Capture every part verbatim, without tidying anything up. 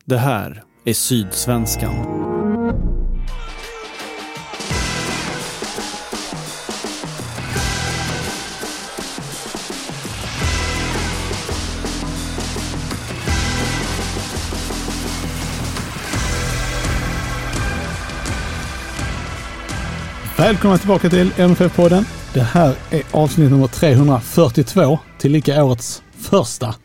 Det här är Sydsvenskan. Välkomna tillbaka till M F F-podden. Det här är avsnitt nummer trehundrafyrtiotvå, tillika årets första.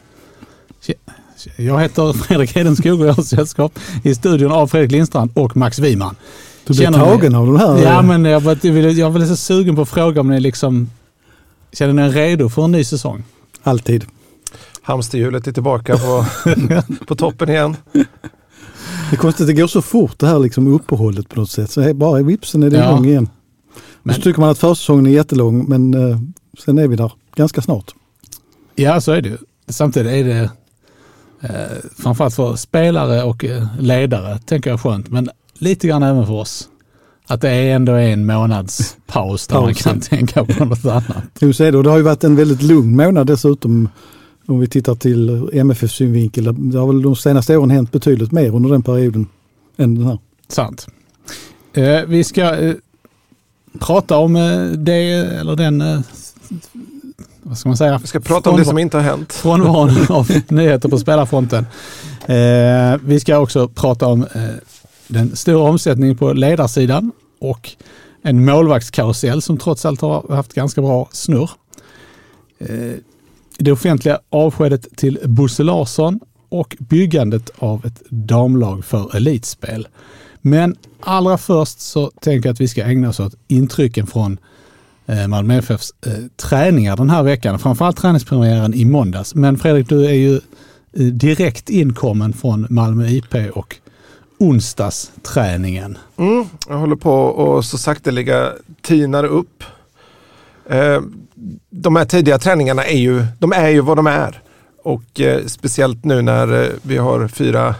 Jag heter Fredrik Hedenskog och jag har sällskap i studion av Fredrik Lindstrand och Max Wiman. Du blir tagen av den här? Ja, men jag var, jag var lite sugen på att fråga om ni liksom känner ni er redo för en ny säsong? Alltid. Hamsterhjulet är tillbaka på, på toppen igen. Det är konstigt att det går så fort det här liksom uppehållet på något sätt. Så bara i vipsen är det ja. igång igen. Men så tycker man att försäsongen är jättelång, men eh, sen är vi där ganska snart. Ja, så är det. Samtidigt är det eh, framförallt för spelare och eh, ledare, tänker jag skönt. Men lite grann även för oss. Att det är ändå en månads paus där man kan tänka på något annat. Jo, så är det. Och det har ju varit en väldigt lugn månad dessutom. Om vi tittar till M F F-synvinkel. Det har väl de senaste åren hänt betydligt mer under den perioden än den här. Sant. Eh, vi ska eh, prata om eh, det, eller den, eh, vad ska man säga? Vi ska prata om det som inte har hänt. Frånvaron av nyheter på spelarfronten. Eh, vi ska också prata om eh, den stora omsättningen på ledarsidan och en målvaktskarusell som trots allt har haft ganska bra snurr. Eh, Det offentliga avskedet till Bosse Larsson och byggandet av ett damlag för elitspel. Men allra först så tänker jag att vi ska ägna oss åt intrycken från eh, Malmö F F:s eh, träningar den här veckan. Framförallt träningspremiären i måndags. Men Fredrik, du är ju eh, direkt inkommen från Malmö I P och onsdagsträningen. Mm, jag håller på och så sakteliga tinar upp. Eh, de här tidiga träningarna är ju, de är ju vad de är. Och eh, speciellt nu när eh, vi har fyra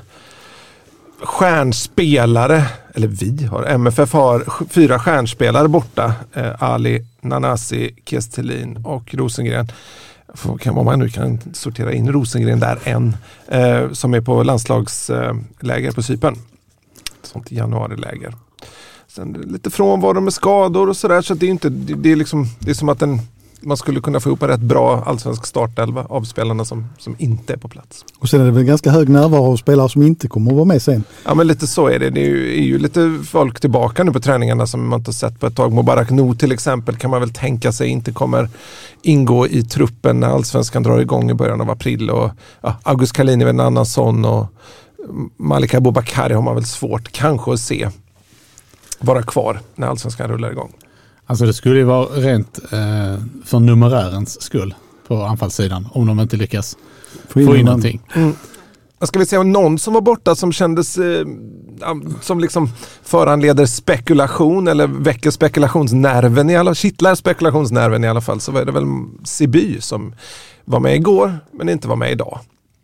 stjärnspelare, eller vi har, M F F har fyra stjärnspelare borta. Eh, Ali, Nanasi, Kestelin och Rosengren. Om man nu kan sortera in Rosengren där än, eh, som är på landslagsläger eh, på Cypern. Sånt januariläger. Sen lite frånvaro med skador och sådär, så det är inte, det, det är liksom, det är som att en, man skulle kunna få ihop en rätt bra allsvensk startelva av spelarna som, som inte är på plats. Och sen är det väl ganska hög närvaro av spelare som inte kommer att vara med sen. Ja, men lite så är det. Det är ju, är ju lite folk tillbaka nu på träningarna som man inte sett på ett tag. Mubarak Nu till exempel kan man väl tänka sig inte kommer ingå i truppen när allsvenskan drar igång i början av april. Och ja, August Kalin är väl en annan sån, och Malika Abubakari har man väl svårt kanske att se vara kvar när allsvenskan rullar igång. Alltså det skulle ju vara rent eh, för numerärens skull på anfallssidan om de inte lyckas få in, få in någonting. Mm. Jag ska vi se om någon som var borta som kändes eh, som liksom föranleder spekulation eller väcker spekulationsnerven i alla kittlar spekulationsnerven i alla fall, så var det väl Siby som var med igår men inte var med idag.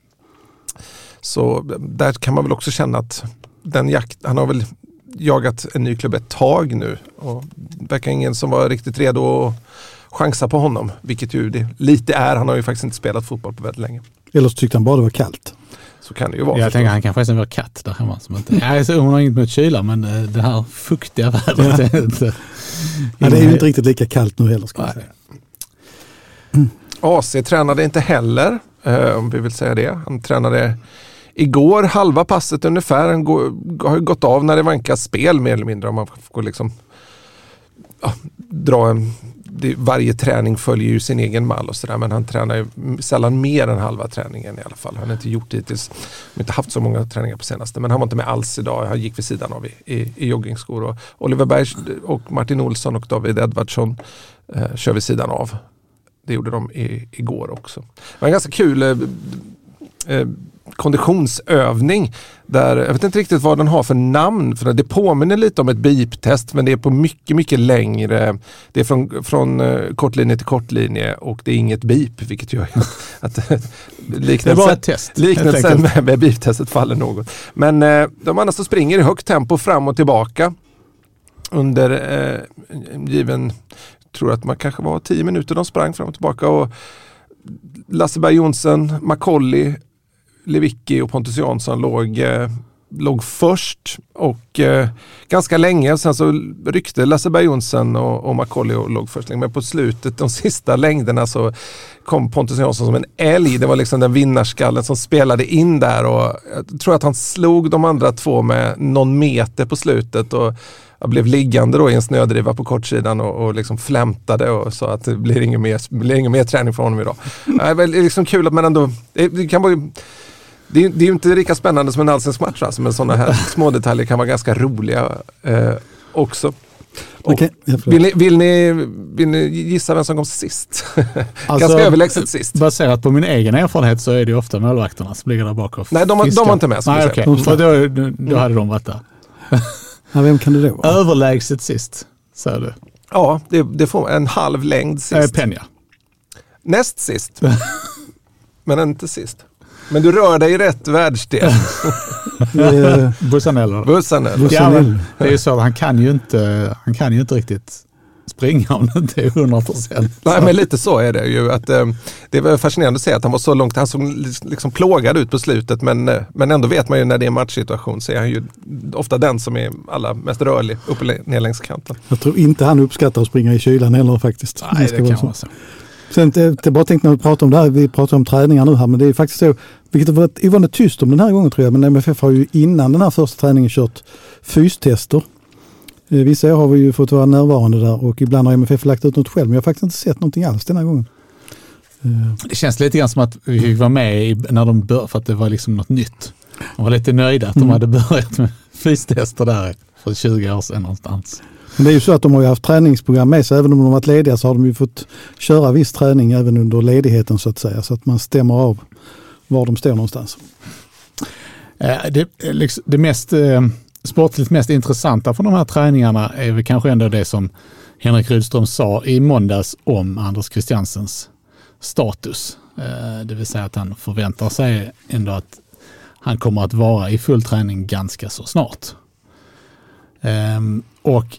Så där kan man väl också känna att den jakt, han har väl jagat en ny klubb ett tag nu och det verkar ingen som var riktigt redo att chansa på honom, vilket ju det lite är. Han har ju faktiskt inte spelat fotboll på väldigt länge. Eller så tyckte han bara det var kallt. Så kan det ju vara. Jag tänker han kan faktiskt vara katt där hemma. Som inte, ja, så hon har inget med kyla, men det här fuktiga vädret är inte... Ja, det är ju inte riktigt lika kallt nu heller, ska jag säga. Mm. A C tränade inte heller, eh, om vi vill säga det. Han tränade igår halva passet ungefär. Han går, har ju gått av när det vankas spel mer eller mindre. Om man får liksom ja, dra en... Det, varje träning följer ju sin egen mall och sådär, men han tränar ju sällan mer än halva träningen i alla fall. Han har inte gjort det hittills. Han har inte haft så många träningar på senaste, men han var inte med alls idag. Han gick vid sidan av i, i, i joggingskor. Och Oliver Berg och Martin Olsson och David Edvardsson eh, kör vid sidan av. Det gjorde de i, igår också. Det var en ganska kul eh, eh, konditionsövning där, jag vet inte riktigt vad den har för namn, för det påminner lite om ett beep-test, men det är på mycket, mycket längre. Det är från, från uh, kortlinje till kortlinje och det är inget beep, vilket gör att det är bara ett test. Liknelsen med, med beep-testet faller något. Men uh, de andra så springer i högt tempo fram och tillbaka under uh, en given, tror att man kanske var tio minuter de sprang fram och tillbaka, och Lasse Berg Jonsson, Macaulay Lewicki och Pontus Jansson låg, eh, låg först och eh, ganska länge. Sen så ryckte Lasse Berg Jonsson och, och Macaulay och låg först. Men på slutet, de sista längderna, så kom Pontus Jansson som en älg. Det var liksom den vinnarskallen som spelade in där, och jag tror att han slog de andra två med någon meter på slutet, och jag blev liggande då i en snödriva på kortsidan och, och liksom flämtade och sa att det blir ingen mer, blir ingen mer träning från honom idag. Det är liksom kul att man ändå, det, det kan vara, det är, det är ju inte lika spännande som en allsvensk match, alltså, men sådana här små detaljer kan vara ganska roliga eh, också. Okay, vill, ni, vill, ni, vill ni gissa vem som kom sist? Alltså, ganska överlägset sist. Baserat på min egen erfarenhet så är det ju ofta målvakterna som ligger där bak och Nej, de, de var inte med. Nej, okej. Okay. För då, då hade de varit där. Ja, vem kan det då vara? Överlägset sist, säger du. Ja, det, det får en halv längd sist. Äh, Penja. Näst sist. Men inte sist. Men du rör dig i rätt världsdel. Bussanello. Bussanello. Ja, det är ju så att han kan ju inte, han kan ju inte riktigt springa om det inte är hundra procent. Nej, men lite så är det ju. Att, eh, det var fascinerande att se att han var så långt. Han såg liksom plågad ut på slutet, men, men ändå vet man ju när det är en matchsituation så är han ju ofta den som är allra mest rörlig upp och ner längs kanten. Jag tror inte han uppskattar att springa i kylan heller faktiskt. Nej, det, det kan vara så. Sen det, det bara tänkte när vi pratar om det här, vi pratar om träningar nu här, men det är faktiskt så, vilket har varit ovanligt tyst om den här gången tror jag, men M F F har ju innan den här första träningen kört fystester. Vissa år har vi ju fått vara närvarande där och ibland har M F F lagt ut något själv, men jag har faktiskt inte sett någonting alls den här gången. Det känns lite grann som att vi var med när de började, för att det var liksom något nytt. De var lite nöjda att mm. de hade börjat med fystester där för tjugo år sedan någonstans. Men det är ju så att de har ju haft träningsprogram med sig, även om de har varit lediga så har de ju fått köra viss träning även under ledigheten så att säga, så att man stämmer av var de står någonstans. Det, det mest sportligt mest intressanta från de här träningarna är väl kanske ändå det som Henrik Rydström sa i måndags om Anders Christiansens status. Det vill säga att han förväntar sig ändå att han kommer att vara i full träning ganska så snart. Och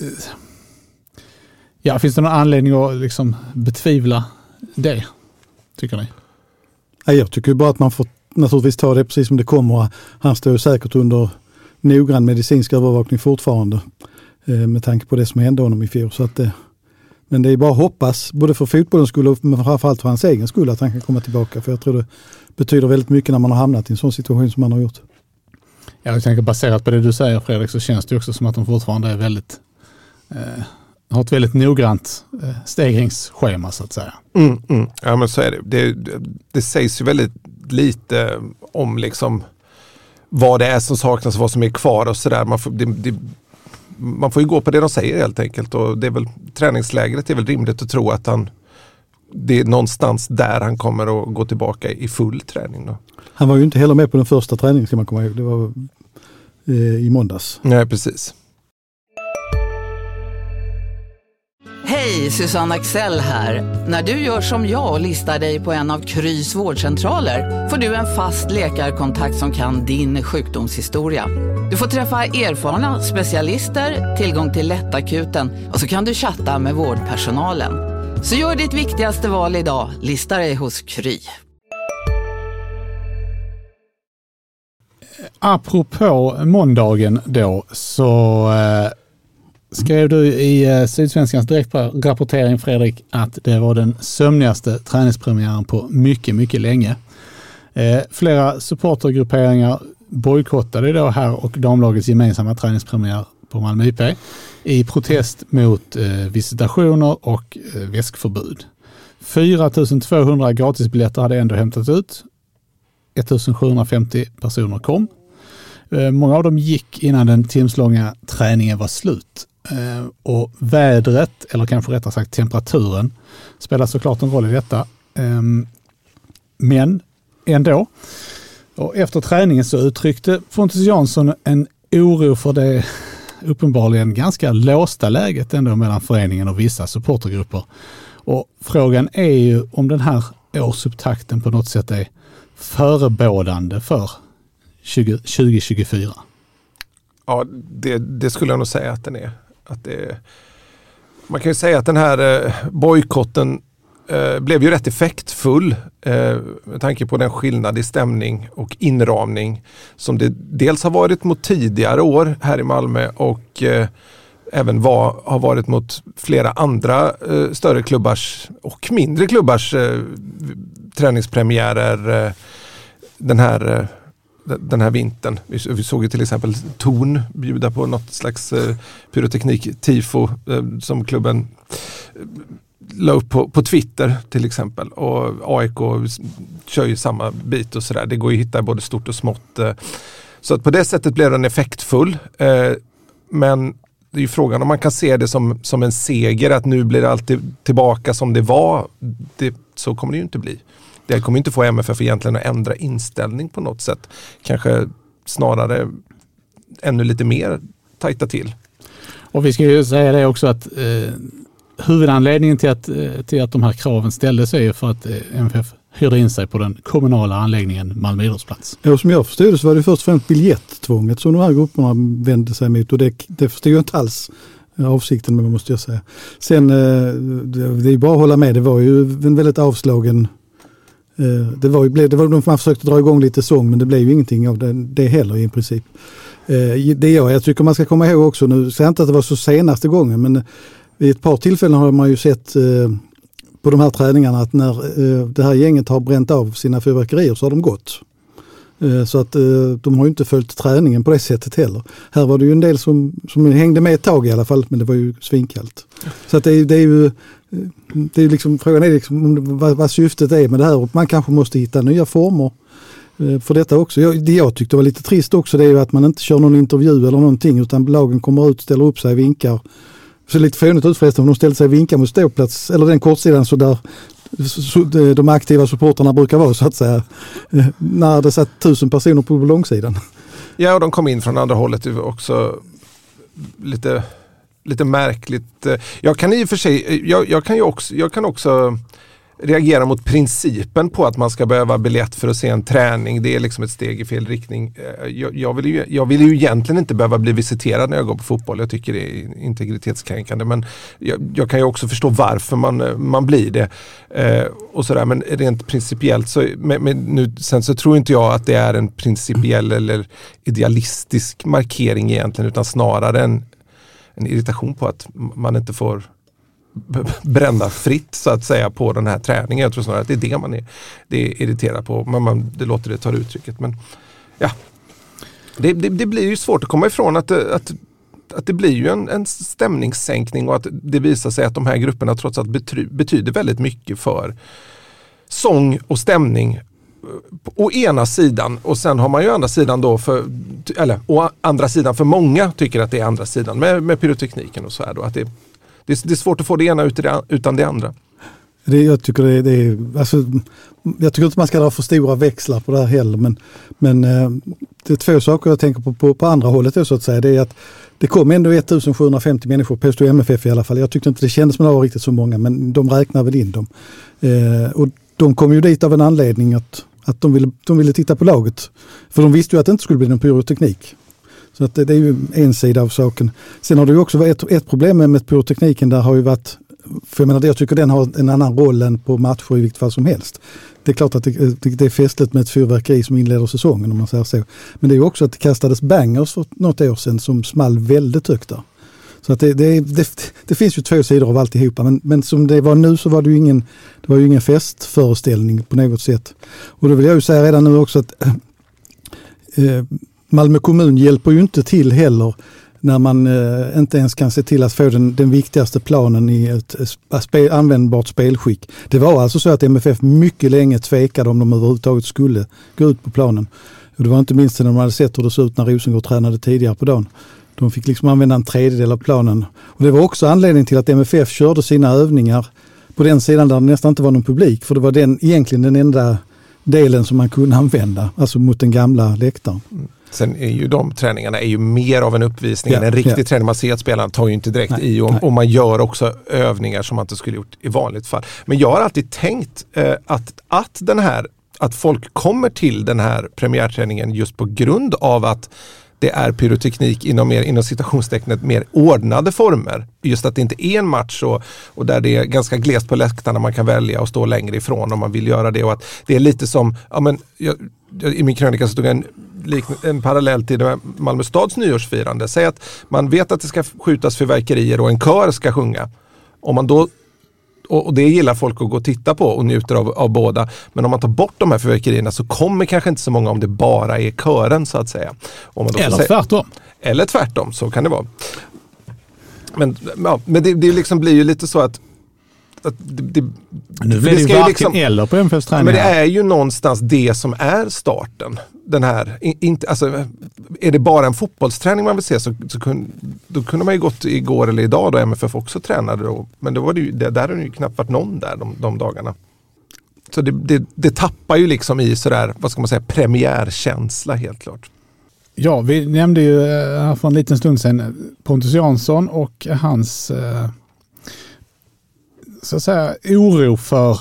ja, finns det någon anledning att liksom betvivla det, tycker ni? Ja, jag tycker bara att man får naturligtvis ta det precis som det kommer. Han står ju säkert under noggrann medicinsk övervakning fortfarande med tanke på det som hände honom i fjol. Så att det, men det är bara att hoppas, både för fotbollens skull men framförallt för hans egen skull, att han kan komma tillbaka. För jag tror det betyder väldigt mycket när man har hamnat i en sån situation som man har gjort. Jag tänker baserat på det du säger, Fredrik, så känns det också som att de fortfarande är väldigt eh, har ett väldigt noggrant eh, stegringsschema så att säga. Mm, mm. Ja, men så är det. Det, det. Det sägs ju väldigt lite om liksom vad det är som saknas och vad som är kvar och sådär. Man får, det, det, man får ju gå på det de säger helt enkelt, och det är väl träningslägret är väl rimligt att tro att han det är någonstans där han kommer att gå tillbaka i full träning då. Han var ju inte heller med på den första träningen, ska man komma ihåg. Det var eh, i måndags. Nej, precis. Hej, Susanne Axel här. När du gör som jag och listar dig på en av Krys vårdcentraler får du en fast läkarkontakt som kan din sjukdomshistoria. Du får träffa erfarna specialister, tillgång till lättakuten och så kan du chatta med vårdpersonalen. Så gör ditt viktigaste val idag, lista dig hos Kry. Apropå måndagen då så eh, skrev du i eh, Sydsvenskans direktrapportering, Fredrik, att det var den sömnigaste träningspremiären på mycket, mycket länge. Eh, flera supportergrupperingar bojkottade då här och damlagets gemensamma träningspremiär på Malmö I P i protest mot eh, visitationer och eh, väskförbud. fyra tusen tvåhundra gratisbiljetter hade ändå hämtat ut. ettusensjuhundrafemtio personer kom. Eh, många av dem gick innan den timslånga träningen var slut. Eh, och vädret, eller kanske rättare sagt temperaturen, spelar såklart en roll i detta. Eh, men ändå. Och efter träningen så uttryckte Pontus Jansson en oro för det uppenbarligen ganska låsta läget ändå mellan föreningen och vissa supportergrupper. Och frågan är ju om den här årsupptakten på något sätt är förebådande för tjugo tjugofyra. Ja, det, det skulle jag nog säga att den är. Att det är. Man kan ju säga att den här eh, bojkotten eh, blev ju rätt effektfull eh, med tanke på den skillnad i stämning och inramning som det dels har varit mot tidigare år här i Malmö och eh, även var, har varit mot flera andra eh, större klubbars och mindre klubbars eh, träningspremiärer eh, den här eh, den här vintern. Vi, vi såg ju till exempel Torn bjuda på något slags eh, pyroteknik-tifo eh, som klubben eh, la upp på, på Twitter till exempel. Och A I K kör ju samma bit och sådär. Det går ju att hitta både stort och smått. Eh. Så att på det sättet blev den effektfull. Eh, men det är ju frågan om man kan se det som, som en seger, att nu blir det alltid tillbaka som det var. Det, så kommer det ju inte bli. Det kommer inte få M F F egentligen att ändra inställning på något sätt. Kanske snarare ännu lite mer tajta till. Och vi ska ju säga det också att eh, huvudanledningen till att, eh, till att de här kraven ställdes är för att eh, M F F hyrde in sig på den kommunala anläggningen Malmö idrottsplats. Ja, som jag förstod det så var det först och främst biljetttvånget som de här grupperna vände sig mot, och det, det förstod jag inte alls avsikten med, måste jag säga. Sen, eh, det, det är bara att hålla med, det var ju en väldigt avslagen. Det var, det var de som försökte dra igång lite sång, men det blev ju ingenting av det, det heller i princip. Det jag, jag tycker man ska komma ihåg också, nu säger jag inte att det var så senaste gången, men vid ett par tillfällen har man ju sett på de här träningarna att när det här gänget har bränt av sina fyrverkerier så har de gått. Så att de har ju inte följt träningen på det sättet heller. Här var det ju en del som, som hängde med ett tag i alla fall, men det var ju svinkallt. Så att det är, det är ju det är liksom, frågan är liksom vad, vad syftet är med det här, och man kanske måste hitta nya former för detta också. Jag, det jag tyckte var lite trist också, det är ju att man inte kör någon intervju eller någonting, utan lagen kommer ut, ställer upp sig, vinkar. Så lite fånigt ut förresten, om de ställer sig och vinkar mot ståplats eller den kortsidan så där så de aktiva supporterna brukar vara, så att säga, när det satt tusen personer på långsidan. Ja, och de kom in från andra hållet också lite, lite märkligt. Jag kan i och för sig, jag, jag kan ju också, jag kan också reagera mot principen på att man ska behöva biljett för att se en träning. Det är liksom ett steg i fel riktning. Jag, jag, vill ju, jag vill ju egentligen inte behöva bli visiterad när jag går på fotboll. Jag tycker det är integritetskränkande. Men jag, jag kan ju också förstå varför man, man blir det. Eh, och sådär. Men rent principiellt så, med, med nu, sen så tror inte jag att det är en principiell eller idealistisk markering egentligen, utan snarare en, en irritation på att man inte får bränna fritt så att säga på den här träningen. Jag tror snarare att det är det man är, det är irriterad på. Men man, det låter det ta uttrycket. Men ja, det, det, det blir ju svårt att komma ifrån att, att, att det blir ju en, en stämningssänkning, och att det visar sig att de här grupperna trots allt betry, betyder väldigt mycket för sång och stämning å ena sidan, och sen har man ju andra sidan då för, eller å andra sidan för många tycker att det är andra sidan med, med pyrotekniken och så här då, att det Det är svårt att få det ena utan det andra. Det, jag, tycker det, det är, alltså, jag tycker inte man ska dra för stora växlar på det här heller. Men, men det är två saker jag tänker på på, på andra hållet. Så att säga. Det är att det kom ändå ettusensjuhundrafemtio människor på M F F i alla fall. Jag tyckte inte det kändes som det var riktigt så många, men de räknar väl in dem. Eh, och de kom ju dit av en anledning att, att de, ville, de ville titta på laget. För de visste ju att det inte skulle bli någon pyroteknik. Så att det, det är ju en sida av saken. Sen har det ju också varit ett, ett problem med, med pyrotekniken. Där har ju varit, för jag menar, jag tycker den har en annan roll än på matcher i vilket fall som helst. Det är klart att det, det är festligt med ett fyrverkeri som inleder säsongen, om man säger så. Men det är ju också att det kastades bangers för något år sedan som small väldigt högt där. Så att det, det, det, det finns ju två sidor av alltihopa. Men, men som det var nu så var det ju ingen, det var ju ingen festföreställning på något sätt. Och då vill jag ju säga redan nu också att äh, Malmö kommun hjälper ju inte till heller när man eh, inte ens kan se till att få den, den viktigaste planen i ett spe, användbart spelskick. Det var alltså så att M F F mycket länge tvekade om de överhuvudtaget skulle gå ut på planen. Och det var inte minst när de hade sett hur det såg ut när Rosengård tränade tidigare på dagen. De fick liksom använda en tredjedel av planen. Och det var också anledningen till att M F F körde sina övningar på den sidan där det nästan inte var någon publik. För det var den, egentligen den enda delen som man kunde använda, alltså mot den gamla läktaren. Mm. Sen är ju de träningarna är ju mer av en uppvisning ja, än en riktig ja. träning. Man ser att spelarna tar ju inte direkt nej, i och, nej. och man gör också övningar som man inte skulle gjort i vanligt fall. Men jag har alltid tänkt eh, att, att den här att folk kommer till den här premiärträningen just på grund av att det är pyroteknik inom, mer, inom citationstecknet mer ordnade former. Just att det inte är en match och, och där det är ganska glest på läktarna man kan välja och stå längre ifrån om man vill göra det. Och att det är lite som, ja men, jag, i min krönika så stod en, en parallell till det Malmö stads nyårsfirande. Säg att man vet att det ska skjutas fyrverkerier och en kör ska sjunga. Om man då Och det gillar folk att gå och titta på och njuter av, av båda. Men om man tar bort de här fyrverkerierna så kommer kanske inte så många om det bara är kören så att säga. Om man då eller säga, tvärtom. Eller tvärtom, så kan det vara. Men, ja, men det, det liksom blir ju lite så att, att det, det, nu blir det, det ju varken liksom, eller på M F F:s träningar. Men det är ju någonstans det som är starten. Den här, inte, alltså, är det bara en fotbollsträning man vill se så, så kun, då kunde man ju gått igår eller idag då M F F också tränade då, men då var det ju, det, där har det ju knappt varit någon där de, de dagarna. Så det, det, det tappar ju liksom i sådär, vad ska man säga, premiärkänsla helt klart. Ja, vi nämnde ju här för en liten stund sedan Pontus Jansson och hans så att säga oro för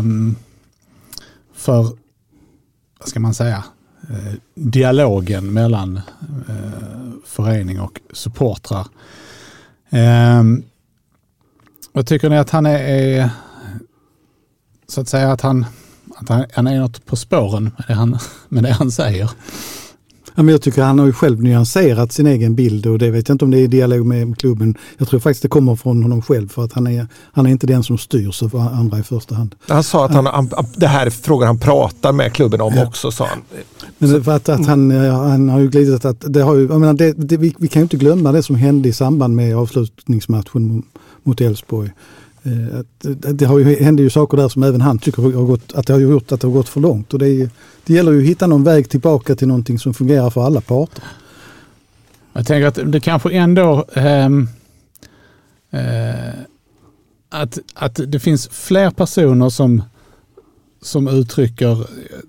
för vad ska man säga dialogen mellan eh, förening och supportrar. Eh, jag tycker ni att han är, är så att säga att han, att han, han är något på spåren med det han, med det han säger. Ja, men jag tycker han har ju själv nyanserat sin egen bild och det vet jag inte om det är i dialog med klubben. Jag tror faktiskt det kommer från honom själv för att han är, han är inte den som styrs av andra i första hand. Han sa att han, han, det här är frågor han pratar med klubben om ja. också, sa han. Men för att, att han, han har ju glidit att det har ju, jag menar, det, det, vi, vi kan ju inte glömma det som hände i samband med avslutningsmatchen mot Elfsborg. Det, det har ju, hände ju saker där som även han tycker har gått, att det har gjort att det har gått för långt och det, är, det gäller ju att hitta någon väg tillbaka till någonting som fungerar för alla parter. Jag tänker att det kanske ändå eh, eh, att, att det finns fler personer som, som uttrycker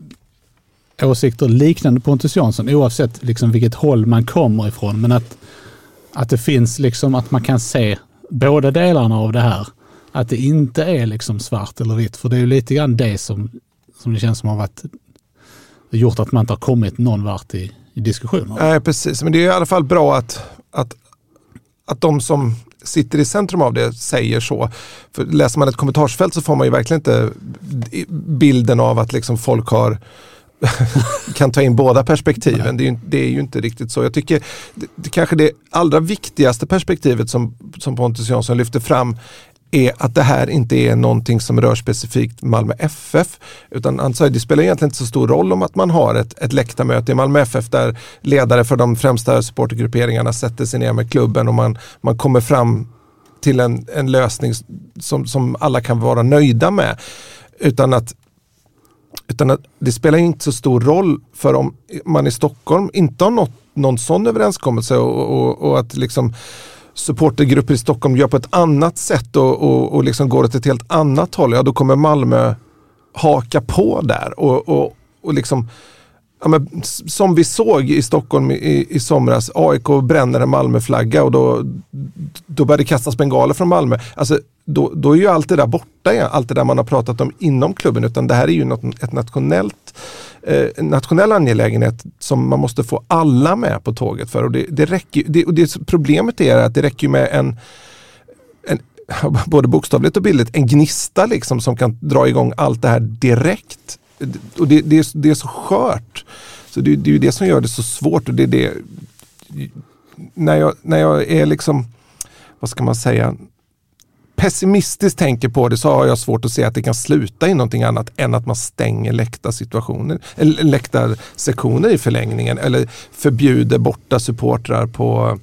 åsikter liknande Pontus Jansson oavsett liksom vilket håll man kommer ifrån, men att, att det finns liksom att man kan se båda delarna av det här. Att det inte är liksom svart eller vitt. För det är ju lite grann det som, som det känns som har varit gjort att man inte har kommit någon vart i, i diskussioner. Nej, precis. Men det är i alla fall bra att, att, att de som sitter i centrum av det säger så. För läser man ett kommentarsfält så får man ju verkligen inte bilden av att liksom folk har kan ta in båda perspektiven. Det är, ju, det är ju inte riktigt så. Jag tycker det, det kanske det allra viktigaste perspektivet som, som Pontus Jansson lyfter fram är att det här inte är någonting som rör specifikt Malmö F F, utan han säger det spelar egentligen inte så stor roll om att man har ett, ett läktarmöte i Malmö F F där ledare för de främsta supportergrupperingarna sätter sig ner med klubben och man, man kommer fram till en, en lösning som, som alla kan vara nöjda med, utan att Utan att det spelar inte så stor roll för om man i Stockholm inte har nått någon sån överenskommelse och, och, och att liksom supportergrupper i Stockholm gör på ett annat sätt och, och, och liksom går åt ett helt annat håll. Ja, då kommer Malmö haka på där och, och, och liksom ja, men, som vi såg i Stockholm i, i somras, A I K bränner en Malmöflagga och då, då började det kastas bengaler från Malmö. Alltså Då, då är ju allt det där borta, ja. Allt det där man har pratat om inom klubben, utan det här är ju något, ett nationellt, eh, nationell angelägenhet som man måste få alla med på tåget för. Och det, det räcker, det, och det, problemet är att det räcker med en, en både bokstavligt och bildligt, en gnista liksom som kan dra igång allt det här direkt. Och det, det, är, det är så skört. Så det, det är ju det som gör det så svårt. Och det är det, när jag, när jag är liksom, vad ska man säga, pessimistiskt tänker på det, så har jag svårt att se att det kan sluta i någonting annat än att man stänger läktarsituationer, eller läktarsektioner i förlängningen, eller förbjuder borta supportrar på,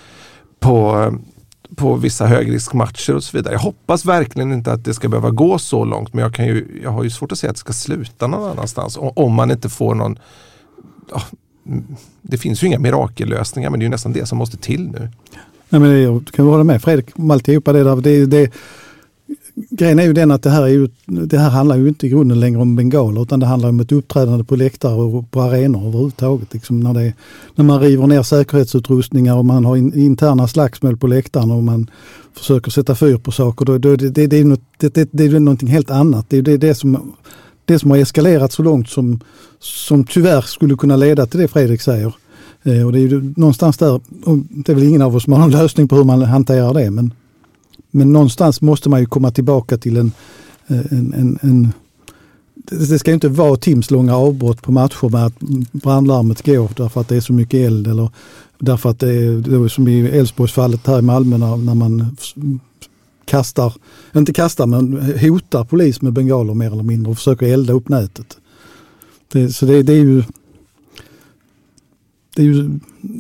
på, på vissa högriskmatcher och så vidare. Jag hoppas verkligen inte att det ska behöva gå så långt, men jag, kan ju, jag har ju svårt att se att det ska sluta någon annanstans om man inte får någon. Ja, det finns ju inga mirakellösningar, men det är ju nästan det som måste till nu. Nej, men jag kan hålla med Fredrik om alltihopa det där. Det, det, grejen är ju den att det här, är ju, det här handlar ju inte i grunden längre om bengaler, utan det handlar om ett uppträdande på läktare och på arenor överhuvudtaget. Liksom när, det, när man river ner säkerhetsutrustningar och man har in, interna slagsmål på läktaren och man försöker sätta fyr på saker, då, då, det, det, det, är något, det, det, det är någonting helt annat. Det är det, det, som, det som har eskalerat så långt som, som tyvärr skulle kunna leda till det Fredrik säger. Eh, och det är ju någonstans där, och det är väl ingen av oss som har en lösning på hur man hanterar det, men, men någonstans måste man ju komma tillbaka till en, en, en, en det ska ju inte vara timslånga avbrott på matcher med att brandlarmet går därför att det är så mycket eld, eller därför att det är, det är som i Elfsborgsfallet här i Malmö när, när man kastar, inte kastar men hotar polis med bengaler mer eller mindre och försöker elda upp nätet. Det, så det, det är ju det är ju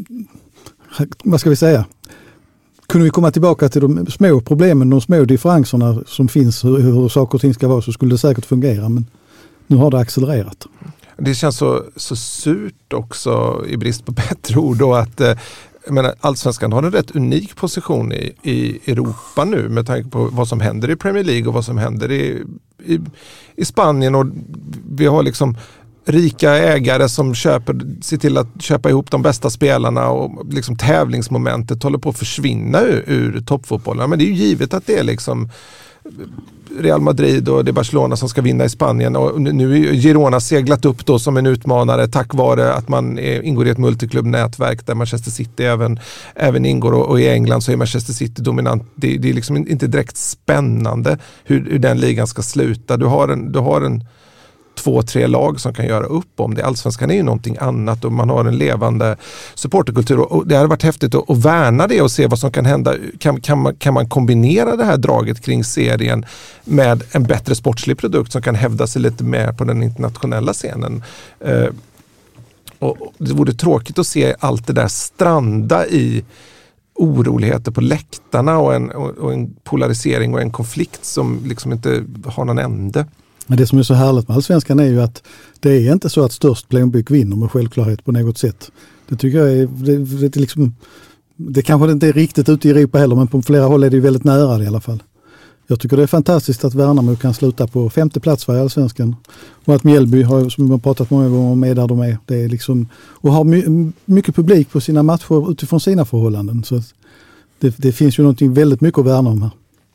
vad ska vi säga? Kunde vi komma tillbaka till de små problemen, de små differenserna som finns, hur, hur saker och ting ska vara, så skulle det säkert fungera, men nu har det accelererat. Det känns så, så surt också, i brist på bättre ord, då, att eh, jag menar, Allsvenskan har en rätt unik position i, i Europa nu med tanke på vad som händer i Premier League och vad som händer i, i, i Spanien, och vi har liksom rika ägare som köper, ser till att köpa ihop de bästa spelarna, och liksom tävlingsmomentet håller på att försvinna ur, ur toppfotbollen. Men det är ju givet att det är liksom Real Madrid och det är Barcelona som ska vinna i Spanien, och nu är Girona seglat upp då som en utmanare tack vare att man är, ingår i ett multiklubbnätverk där Manchester City även, även ingår, och, och i England så är Manchester City dominant. Det, det är liksom inte direkt spännande hur, hur den ligan ska sluta. Du har en, du har en två, tre lag som kan göra upp om det. Allsvenskan är ju någonting annat, och man har en levande supporterkultur, och det har varit häftigt att, att värna det och se vad som kan hända. Kan, kan, man, kan man kombinera det här draget kring serien med en bättre sportslig produkt som kan hävda sig lite mer på den internationella scenen? Eh, och, och det vore tråkigt att se allt det där stranda i oroligheter på läktarna och en, och, och en polarisering och en konflikt som liksom inte har någon ände. Men det som är så härligt med Allsvenskan är ju att det är inte så att störst plånbok vinner med självklarhet på något sätt. Det tycker jag är, det, det, är liksom, det kanske inte är riktigt ute i Europa heller, men på flera håll är det väldigt nära det i alla fall. Jag tycker det är fantastiskt att Värnamo kan sluta på femte plats för Allsvenskan. Och att Mjällby, har, som vi har pratat många gånger om, är där de är. Det är liksom, och har my, mycket publik på sina matcher utifrån sina förhållanden. Så det, det finns ju någonting väldigt mycket att värna om här.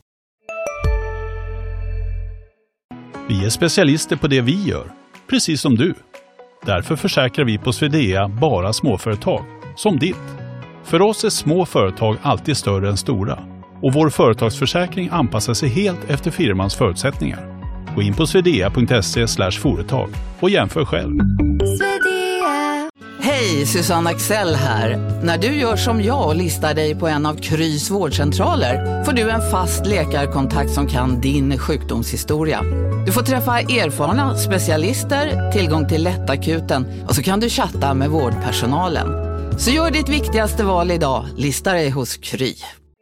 Vi är specialister på det vi gör, precis som du. Därför försäkrar vi på Swedea bara småföretag, som ditt. För oss är små företag alltid större än stora. Och vår företagsförsäkring anpassar sig helt efter firmans förutsättningar. Gå in på swedea punkt se slash företag och jämför själv. Hej, Susanne Axel här. När du gör som jag och listar dig på en av Krys vårdcentraler får du en fast läkarkontakt som kan din sjukdomshistoria. Du får träffa erfarna specialister, tillgång till lättakuten och så kan du chatta med vårdpersonalen. Så gör ditt viktigaste val idag, lista dig hos Kry.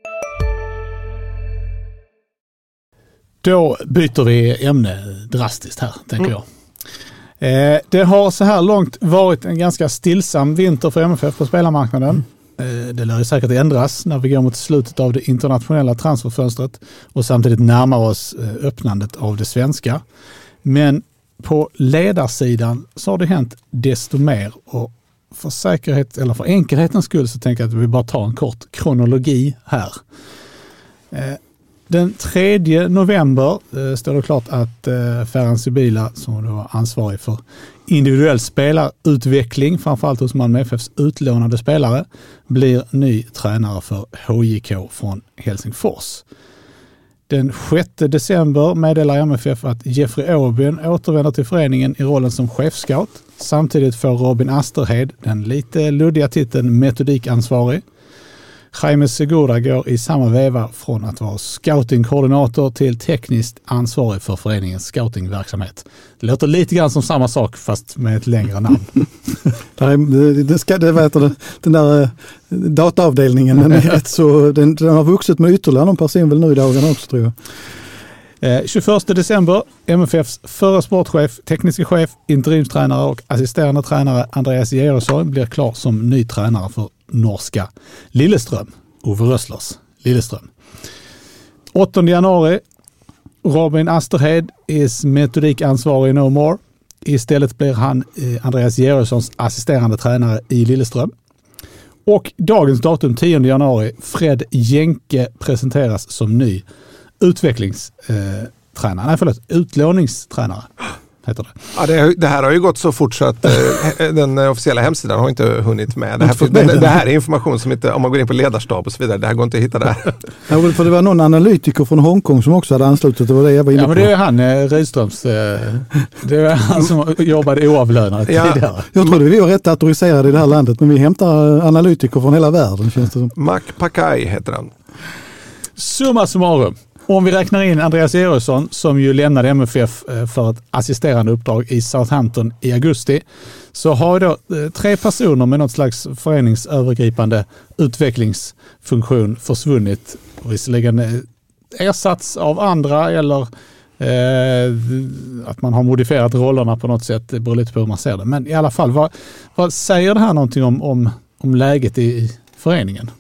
Då byter vi ämne drastiskt här, tänker mm. jag. Eh, det har så här långt varit en ganska stillsam vinter för M F F på spelarmarknaden. Mm. Eh, det lär ju säkert ändras när vi går mot slutet av det internationella transferfönstret och samtidigt närmar oss eh, öppnandet av det svenska. Men på ledarsidan så har det hänt desto mer, och för säkerhet eller för enkelhetens skull så tänker jag att vi bara tar en kort kronologi här. Eh, Den tredje november eh, står det klart att eh, Ferhan Sibila, som då var ansvarig för individuell spelarutveckling, framförallt hos Malmö F F:s utlånade spelare, blir ny tränare för H J K från Helsingfors. Den sjätte december meddelar M F F att Jeffrey Åbyn återvänder till föreningen i rollen som chefscout. Samtidigt får Robin Asterhed den lite luddiga titeln metodikansvarig. Jaime Segura går i samma veva från att vara scoutingkoordinator till tekniskt ansvarig för föreningens scoutingverksamhet. Det låter lite grann som samma sak fast med ett längre namn. det, det ska, det vet du, den där dataavdelningen den, är rätt så, den, den har vuxit med ytterligare någon person väl nu i dagarna också, tror jag. Eh, tjugoförsta december, M F F:s förre sportchef, tekniska chef, interimstränare och assisterande tränare Andreas Georgsson blir klar som ny tränare för norska Lillestrøm, Ove Röslers Lillestrøm. åttonde januari, Robin Asterhed is metodikansvarig no more. Istället blir han eh, Andreas Georgssons assisterande tränare i Lillestrøm. Och dagens datum, tionde januari, Fred Jenke presenteras som ny utvecklingstränare. Nej, förlåt, utlåningstränare. heter det. Ja, det, det här har ju gått så fort så att eh, den officiella hemsidan har inte hunnit med. Det här, det, det här är information som inte, om man går in på ledarstab och så vidare, det här går inte att hitta där. Ja, för det var någon analytiker från Hongkong som också hade anslutit, det var det jag var inne Ja, på. men det är han, eh, Rydströms, eh, det är han som jobbade oavlönad Ja. tidigare. Jag trodde vi var rätt auktoriserade i det här landet, men vi hämtar analytiker från hela världen, känns det som. Mac Pakai heter han. Summa summarum. Om vi räknar in Andreas Georgsson som ju lämnade M F F för ett assisterande uppdrag i Southampton i augusti, så har då tre personer med något slags föreningsövergripande utvecklingsfunktion försvunnit. Visserligen ersatts av andra eller eh, att man har modifierat rollerna på något sätt. Det beror lite på hur man ser det. Men i alla fall, vad, vad säger det här någonting om, om, om läget i, i föreningen?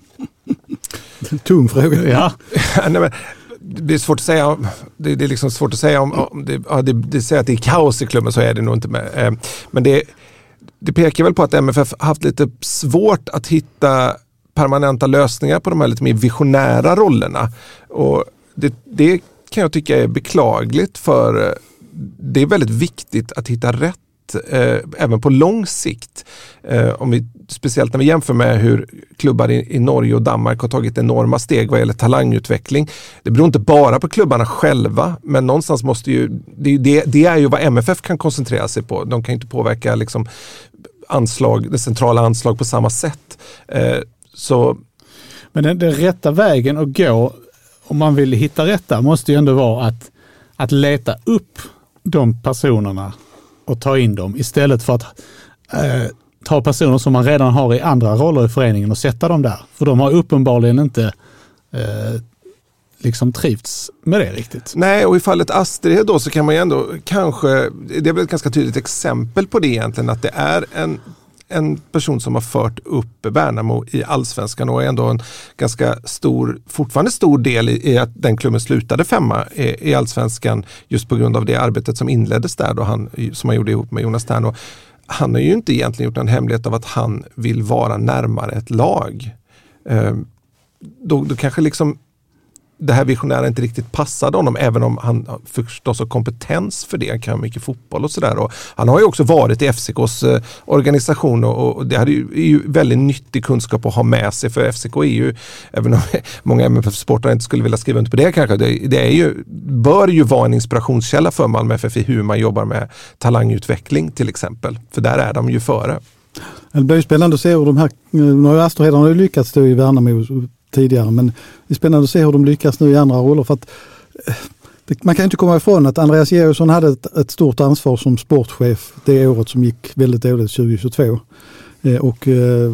Tung fråga. Ja. Nej, men det är svårt att säga. Det, det är liksom svårt att säga om, om det, ja, det, det säger att det är kaos i klubben, så är det nog inte med. Men det, det pekar väl på att M F F haft lite svårt att hitta permanenta lösningar på de här lite mer visionära rollerna. Och det, det kan jag tycka är beklagligt, för det är väldigt viktigt att hitta rätt Eh, även på lång sikt. Eh, om vi, speciellt när vi jämför med hur klubbar i, i Norge och Danmark har tagit enorma steg vad gäller talangutveckling. Det beror inte bara på klubbarna själva, men någonstans måste ju det, det, det är ju vad M F F kan koncentrera sig på. De kan inte påverka liksom anslag, det centrala anslag på samma sätt. Eh, så Men den, den rätta vägen att gå om man vill hitta rätta måste ju ändå vara att, att leta upp de personerna och ta in dem istället för att eh, ta personer som man redan har i andra roller i föreningen och sätta dem där. För de har uppenbarligen inte eh, liksom trivts med det riktigt. Nej, och i fallet Astrid då så kan man ju ändå kanske, det är väl ett ganska tydligt exempel på det egentligen, att det är en en person som har fört upp Värnamo i allsvenskan och är ändå en ganska stor, fortfarande stor del i, i att den klubben slutade femma i, i allsvenskan just på grund av det arbetet som inleddes där då han, som han gjorde ihop med Jonas Tern. Och han har ju inte egentligen gjort en hemlighet av att han vill vara närmare ett lag. Eh, då, då kanske liksom det här visionära inte riktigt passade honom, även om han förstås har kompetens för det. Han kan mycket fotboll och sådär. Han har ju också varit i F C K:s eh, organisation och, och det hade ju, är ju väldigt nyttig kunskap att ha med sig, för F C K är ju, även om många M F F-sportare inte skulle vilja skriva under på det kanske, det, det är ju, bör ju vara en inspirationskälla för Malmö F F i hur man jobbar med talangutveckling till exempel. För där är de ju före. Det blir ju spännande att se hur de här, nu har ju Astorhed har ju lyckats då i Värnamo tidigare, men det är spännande att se hur de lyckas nu i andra roller, för att det, man kan inte komma ifrån att Andreas Georgsson hade ett, ett stort ansvar som sportchef det året som gick väldigt dåligt, tjugohundratjugotvå, eh, och eh,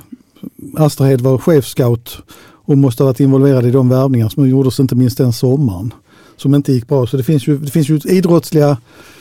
Astorhed var chefscout och måste ha varit involverad i de värvningar som gjordes inte minst den sommaren som inte gick bra, så det finns ju, det finns ju idrottsliga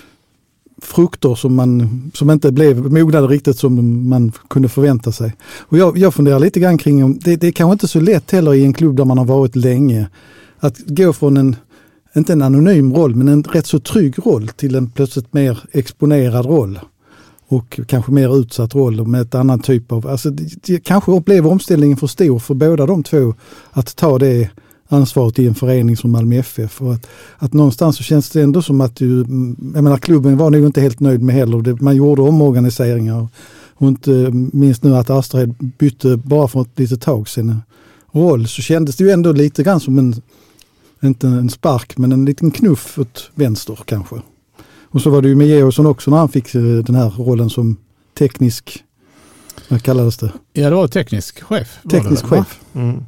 frukter som, man, som inte blev mognade riktigt som man kunde förvänta sig. Och jag, jag funderar lite grann kring om det, det är kanske inte så lätt heller i en klubb där man har varit länge att gå från en, inte en anonym roll, men en rätt så trygg roll till en plötsligt mer exponerad roll och kanske mer utsatt roll med ett annan typ av, alltså det, det, kanske blev omställningen för stor för båda de två att ta det ansvaret i en förening som Malmö F F, och att, att någonstans så känns det ändå som att du, jag menar, klubben var nog inte helt nöjd med heller. Det, man gjorde omorganiseringar och inte minst nu att Astrid bytte bara för ett litet tag sedan roll, så kändes det ju ändå lite grann som en, inte en spark, men en liten knuff åt vänster kanske. Och så var det ju med Georgsson också när han fick den här rollen som teknisk, vad kallades det? Ja, det var teknisk chef. Teknisk det, chef. Mm.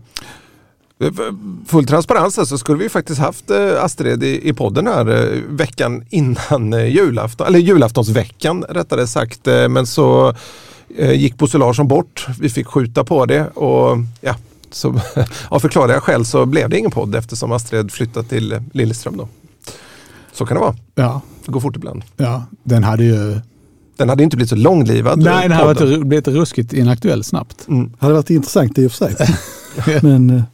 Full transparens så skulle vi faktiskt haft Astrid i, i podden här veckan innan julafton, eller julaftonsveckan rättare sagt, men så gick Bosse Larsson bort, vi fick skjuta på det och ja, så av förklarliga skäl så blev det ingen podd eftersom Astrid flyttat till Lilleström då. Så kan det vara. Ja. Det går fort ibland. Ja, den hade ju... Den hade inte blivit så långlivad. Nej, den hade blivit ruskigt inaktuell snabbt. Mm. Det hade varit intressant i och för sig. Men...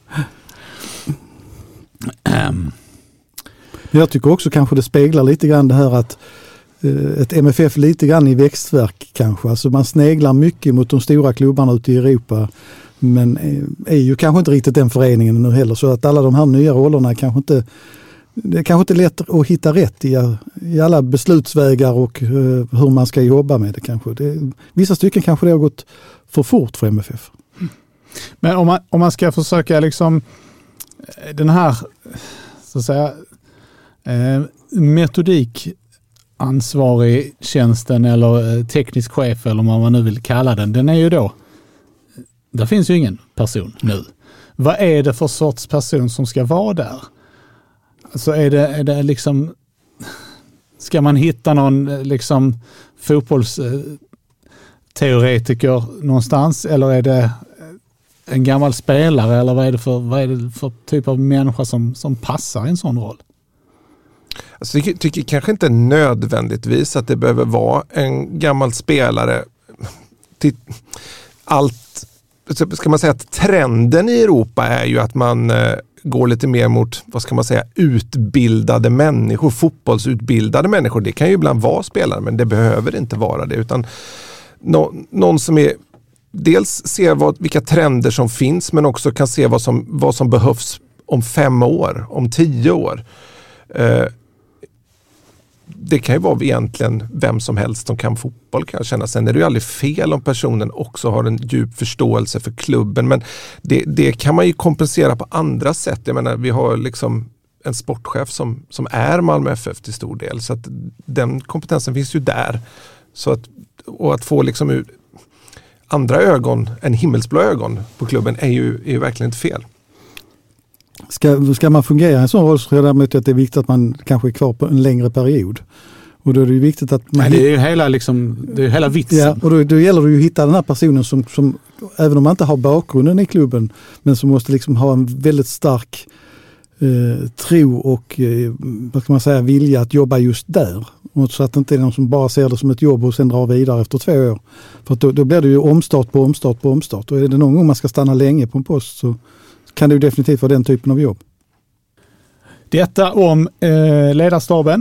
Um. Jag tycker också kanske det speglar lite grann det här att uh, ett M F F lite grann i växtverk kanske. Alltså man sneglar mycket mot de stora klubbarna ute i Europa, men är, är ju kanske inte riktigt den föreningen nu heller, så att alla de här nya rollerna kanske inte det är kanske inte lätt att hitta rätt i, i alla beslutsvägar och uh, hur man ska jobba med det kanske. Det, vissa stycken kanske det har gått för fort för M F F. Men om man, om man ska försöka liksom den här så att säga eh, metodikansvarig tjänsten eller teknisk chef eller vad man nu vill kalla den, den är ju då, där finns ju ingen person nu. Vad är det för sorts person som ska vara där? Alltså är det, är det liksom, ska man hitta någon liksom fotbollsteoretiker någonstans eller är det en gammal spelare eller vad är det för, vad är det för typ av människa som, som passar i en sån roll? Alltså, jag tycker kanske inte nödvändigtvis att det behöver vara en gammal spelare. Till allt, ska man säga att trenden i Europa är ju att man eh, går lite mer mot, vad ska man säga, utbildade människor, fotbollsutbildade människor. Det kan ju ibland vara spelare, men det behöver inte vara det, utan no, någon som är dels ser vad, vilka trender som finns, men också kan se vad som, vad som behövs om fem år, om tio år. Eh, det kan ju vara egentligen vem som helst som kan fotboll, kan jag känna. Sen är det ju aldrig fel om personen också har en djup förståelse för klubben, men det, det kan man ju kompensera på andra sätt. Jag menar, vi har liksom en sportchef som, som är Malmö F F till stor del, så att den kompetensen finns ju där. Så att, och att få liksom ut andra ögon än himmelsblå ögon på klubben är ju, är ju verkligen inte fel. Ska, ska man fungera i en sån roll så tror jag att det är viktigt att man kanske är kvar på en längre period. Och då är det ju viktigt att man... Nej, det är ju hela, liksom, det är hela vitsen. Ja, och då, då gäller det ju att hitta den här personen som, som, även om man inte har bakgrunden i klubben, men som måste liksom ha en väldigt stark eh, tro och eh, vad ska man säga, vilja att jobba just där. Och så att det inte är någon som bara ser det som ett jobb och sen drar vidare efter två år. För då, då blir det ju omstart på omstart på omstart. Och är det någon gång man ska stanna länge på en post så kan det ju definitivt vara den typen av jobb. Detta om eh, ledarstaben.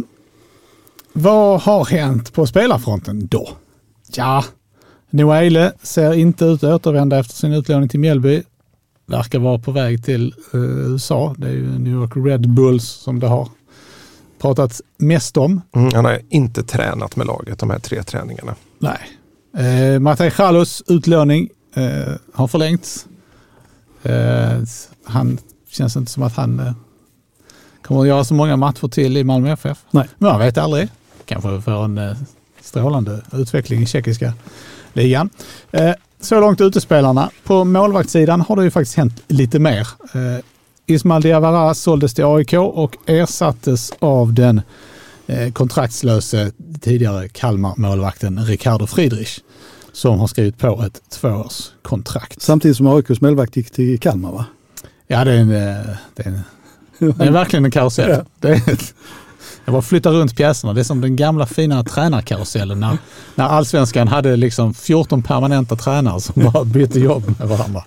Vad har hänt på spelarfronten då? Ja, Noah Eile ser inte ut att återvända efter sin utlåning till Mjällby. Verkar vara på väg till eh, U S A. Det är ju New York Red Bulls som det har pratat mest om. Mm, han har inte tränat med laget de här tre träningarna. Nej. Eh, Matej Chalos utlåning eh, har förlängts. Eh, han känns inte som att han eh, kommer att göra så många matcher till i Malmö F F. Nej. Men man vet aldrig. Kanske för en eh, strålande utveckling i tjeckiska ligan. Eh, så långt utespelarna. På målvaktssidan har det ju faktiskt hänt lite mer. Eh, Ismail Diawara såldes till A I K och ersattes av den eh, kontraktslöse tidigare Kalmar-målvakten Ricardo Friedrich som har skrivit på ett tvåårskontrakt. Samtidigt som A I K:s målvakt gick till Kalmar, va? Ja, det är, en, det är, en, det är verkligen en karusell. Ja. Det är, jag bara flyttar runt pjäserna. Det är som den gamla fina tränarkarusellen när, när Allsvenskan hade liksom fjorton permanenta tränare som bara bytte jobb med varandra.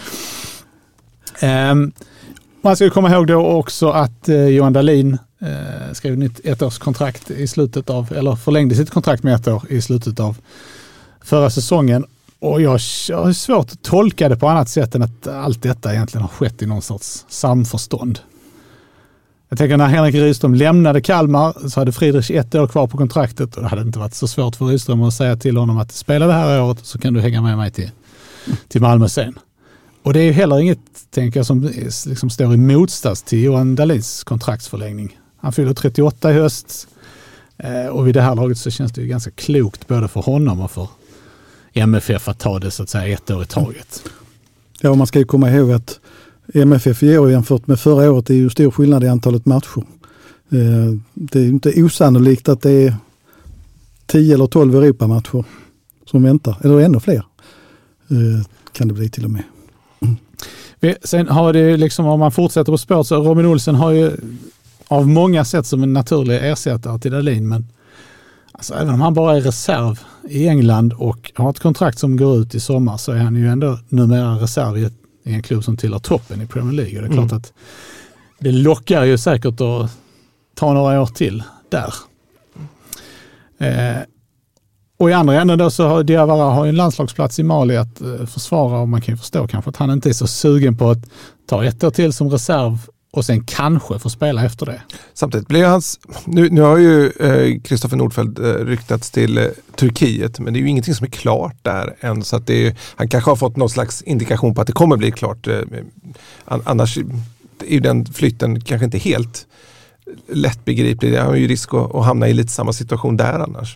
Um, man ska komma ihåg då också att eh, Johan Dahlin eh, skrev nytt ettårskontrakt i slutet av, eller förlängde sitt kontrakt med ett år i slutet av förra säsongen. Och jag har svårt att tolka det på annat sätt än att allt detta egentligen har skett i någon sorts samförstånd. Jag tänker när Henrik Rydström lämnade Kalmar så hade Friedrich ett år kvar på kontraktet och det hade inte varit så svårt för Rydström att säga till honom att spela det här året så kan du hänga med mig till, till Malmö sen. Och det är ju heller inget, tänker jag, som liksom står i motsats till Johan Dahlins kontraktsförlängning. Han fyller trettioåtta i höst och vid det här laget så känns det ju ganska klokt både för honom och för M F F att ta det så att säga ett år i taget. Ja, och man ska ju komma ihåg att M F F i år jämfört med förra året är ju stor skillnad i antalet matcher. Det är inte osannolikt att det är tio eller tolv Europamatcher som väntar, eller ännu fler kan det bli till och med. Sen har det liksom, om man fortsätter på sport så Robin Olsen har ju av många sätt som en naturlig ersättare till Dahlin, men alltså, även om han bara är reserv i England och har ett kontrakt som går ut i sommar så är han ju ändå numera reserv i, ett, i en klubb som tillhör toppen i Premier League. Och det är klart mm. att det lockar ju säkert att ta några år till där. Eh, och i andra änden då så har Diawara har ju en landslagsplats i Mali att eh, försvara och man kan ju förstå kanske att han inte är så sugen på att ta ett år till som reserv och sen kanske få spela efter det. Samtidigt blir hans, nu, nu har ju Kristoffer eh, Nordfeldt eh, ryktats till eh, Turkiet, men det är ju ingenting som är klart där än, så att det är, han kanske har fått någon slags indikation på att det kommer bli klart. Eh, annars är ju den flytten kanske inte helt lättbegriplig. Han har ju risk att, att hamna i lite samma situation där annars.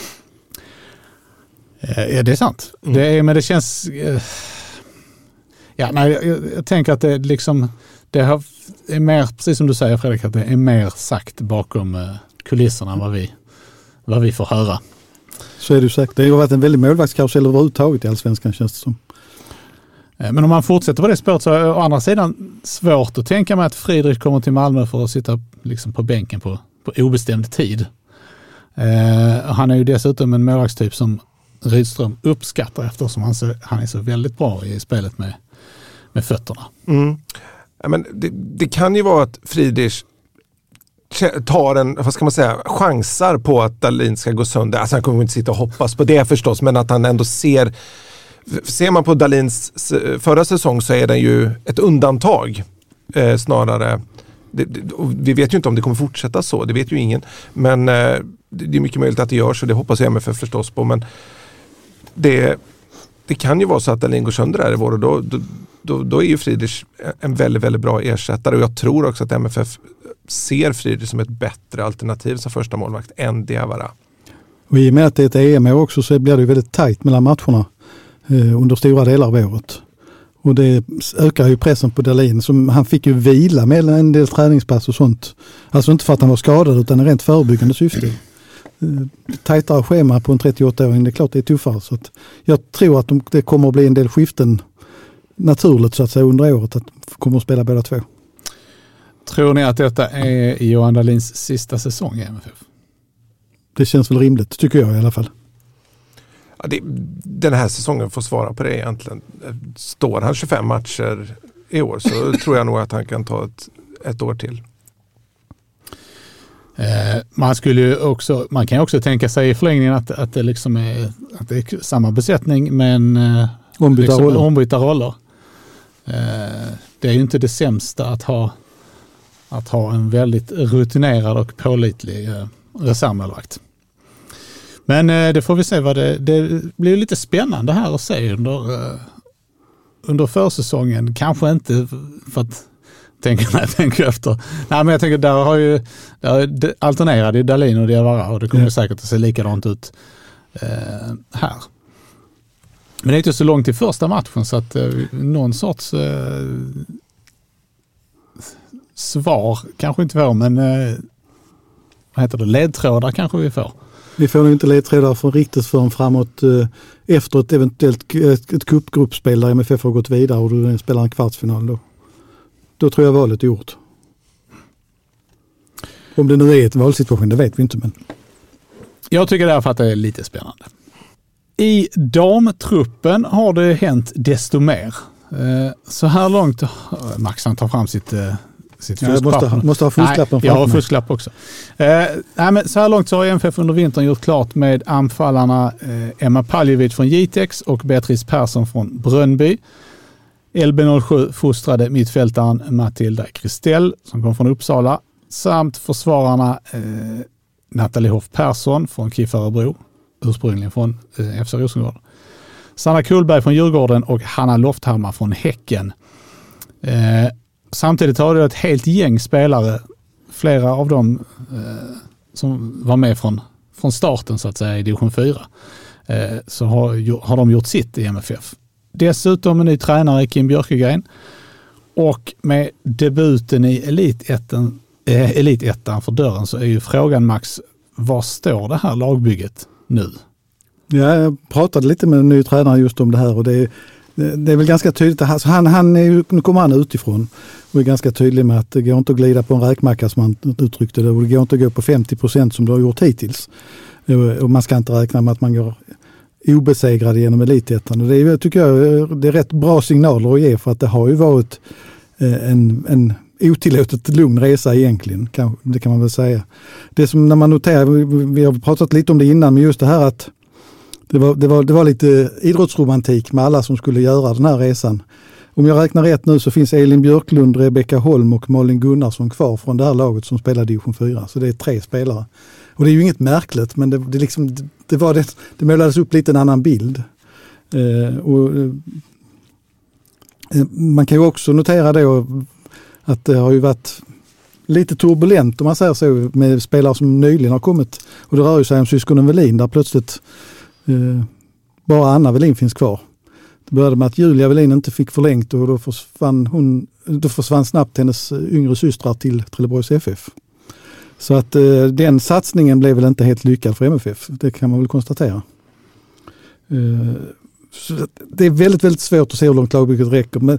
Ja, det är sant. Mm. Det är, men det känns... Ja, nej, jag, jag tänker att det liksom... Det har, är mer, precis som du säger Fredrik, att det är mer sagt bakom kulisserna än vad vi, vad vi får höra. Så är det ju sagt. Det har varit en väldigt målvaktskarusell överhuvudtaget i Allsvenskan, känns det som. Men om man fortsätter på det spåret så är å andra sidan svårt att tänka mig att Friedrich kommer till Malmö för att sitta liksom på bänken på, på obestämd tid. Eh, han är ju dessutom en målvaktstyp som Rydström uppskattar eftersom han, så, han är så väldigt bra i spelet med, med fötterna. Mm. Ja, men det, det kan ju vara att Friedrich tar en, vad ska man säga, chansar på att Dahlin ska gå sönder. Alltså han kommer inte sitta och hoppas på det förstås, men att han ändå ser, ser man på Dahlins förra säsong så är det ju ett undantag eh, snarare. Det, det, vi vet ju inte om det kommer fortsätta så, det vet ju ingen. Men eh, det är mycket möjligt att det görs och det hoppas jag M F F förstås på. Men det, det kan ju vara så att Dahlin går sönder här i vår och då, då, då, då är ju Friedrich en väldigt, väldigt bra ersättare. Och jag tror också att M F F ser Friedrich som ett bättre alternativ som första målvakt än Diawara. Och i och med att det är ett E M också så blir det väldigt tajt mellan matcherna eh, under stora delar av året. Och det ökar ju pressen på Dahlin. Som han fick ju vila med en del träningspass och sånt. Alltså inte för att han var skadad utan en rent förebyggande syfte. Tajtare schema på en trettioåttaåring, det är klart det är tuffare. Så att jag tror att de, det kommer att bli en del skiften naturligt så att säga under året att kommer att spela båda två. Tror ni att detta är Johan Dahlins sista säsong i M F F? Det känns väl rimligt, tycker jag i alla fall. Ja, det, den här säsongen får svara på det egentligen. Står han tjugofem matcher i år så tror jag nog att han kan ta ett, ett år till. Eh, man skulle ju också, man kan ju också tänka sig i förlängningen att, att det liksom är, att det är samma besättning men eh, ombyta liksom, roller. Ombyta roller. Eh, det är ju inte det sämsta att ha att ha en väldigt rutinerad och pålitlig eh, reservmålvakt. Men eh, det får vi se vad det, det blir lite spännande här att se under, eh, under försäsongen. Kanske inte för att tänka när jag tänker efter. Nej, men jag tänker där har ju där alternerade ju Dahlin och Diawara och det kommer mm. säkert att se likadant ut eh, här. Men det är inte så långt till första matchen så att eh, någon sorts eh, svar kanske inte får, men eh, vad heter det? Ledtrådar kanske vi får. Vi får nog inte ledtrådar från riktigt förrän framåt eh, efter ett eventuellt ett, ett cupgruppspel där M F F har gått vidare och du spelar en kvartsfinal då. Då tror jag valet är gjort. Om det nu är ett valsituation, det vet vi inte. Men... Jag tycker därför att det är lite spännande. I damtruppen har det hänt desto mer. Så här långt, Max han tar fram sitt, sitt ja, jag måste, måste ha fusklappen. Nej, jag har fusklapp också. Eh, nej, men så här långt så har M F F under vintern gjort klart med anfallarna eh, Emma Paljevic från Jitex och Beatrice Persson från Brönnby. L B noll sju fostrade mittfältaren Matilda Kristell som kom från Uppsala samt försvararna eh, Nathalie Hoff Persson från K I F Örebro, ursprungligen från eh, F C Rosengård. Sanna Kullberg från Djurgården och Hanna Lofthammar från Häcken. Eh, samtidigt har det ett helt gäng spelare, flera av dem eh, som var med från, från starten så att säga i division fyra. Eh, så har, har de gjort sitt i M F F. Dessutom en ny tränare, Kim Björkegren. Och med debuten i elitettan, eh, elitettan för dörren så är ju frågan, Max, var står det här lagbygget nu? Ja, jag pratade lite med en ny tränare just om det här och det är, det är väl ganska tydligt. Alltså han, han är, nu kommer han utifrån och är ganska tydlig med att det går inte att glida på en räkmacka som han uttryckte det och det går inte att gå på femtio procent som du har gjort hittills. Och man ska inte räkna med att man går obesegrade genom elitettan. Och det är, tycker jag, det är rätt bra signaler att ge för att det har ju varit en, en otillåtet lugn resa egentligen, kan, det kan man väl säga. Det som när man noterar, vi har pratat lite om det innan, men just det här att det var, det var, det var lite idrottsromantik med alla som skulle göra den här resan. om jag räknar rätt nu så finns Elin Björklund, Rebecka Holm och Malin Gunnarsson kvar från det här laget som spelar division fyra. Så det är tre spelare. Och det är ju inget märkligt, men det, det, liksom, det, det, var det, det målades upp lite en annan bild. Eh, och, eh, man kan ju också notera då att det har ju varit lite turbulent om man säger så med spelare som nyligen har kommit. Och det rör ju sig om syskonen Welin där plötsligt eh, bara Anna Welin finns kvar. Det började med att Julia Welin inte fick förlängt och då försvann, hon, då försvann snabbt hennes yngre systrar till Trelleborgs F F. Så att eh, den satsningen blev väl inte helt lyckad för M F F. Det kan man väl konstatera. Eh, så det är väldigt, väldigt svårt att se hur långt lagbygget räcker. Men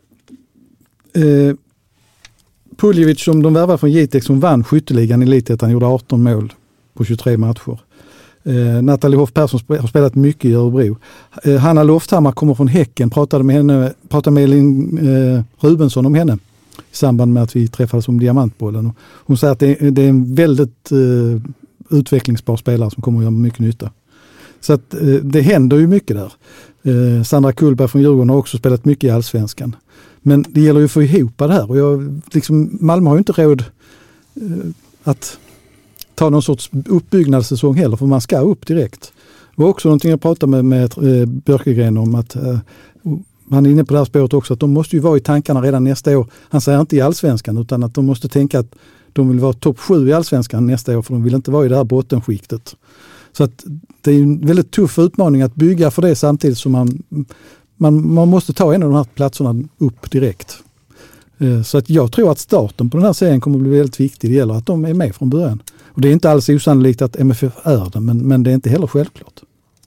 eh, Puljevic som de värvade från J T X som vann skytteligan i Elitettan gjorde arton mål på tjugotre matcher. Eh, Nathalie Hoff Persson har spelat mycket i Örebro. Eh, Hanna Lofthammar kommer från Häcken, pratade med henne, pratade med Elin eh, Rubensson om henne i samband med att vi träffades om diamantbollen. Och hon säger att det är, det är en väldigt eh, utvecklingsbar spelare som kommer att göra mycket nytta. Så att eh, det händer ju mycket där. Eh, Sandra Kullberg från Djurgården har också spelat mycket i Allsvenskan. Men det gäller ju att få ihop det här. Och jag, liksom, Malmö har ju inte råd eh, att ta någon sorts uppbyggnadssäsong heller, för man ska upp direkt. Och också någonting jag pratade med, med eh, Björkegren om att eh, han är inne på det här spåret också, att de måste ju vara i tankarna redan nästa år. Han säger inte i Allsvenskan utan att de måste tänka att de vill vara topp sju i Allsvenskan nästa år, för de vill inte vara i det här bottenskiktet. Så att det är en väldigt tuff utmaning att bygga för det samtidigt som man, man, man måste ta en av de här platserna upp direkt. Så att jag tror att starten på den här serien kommer att bli väldigt viktig. Det gäller att de är med från början. Och det är inte alls osannolikt att M F F är det, men, men det är inte heller självklart.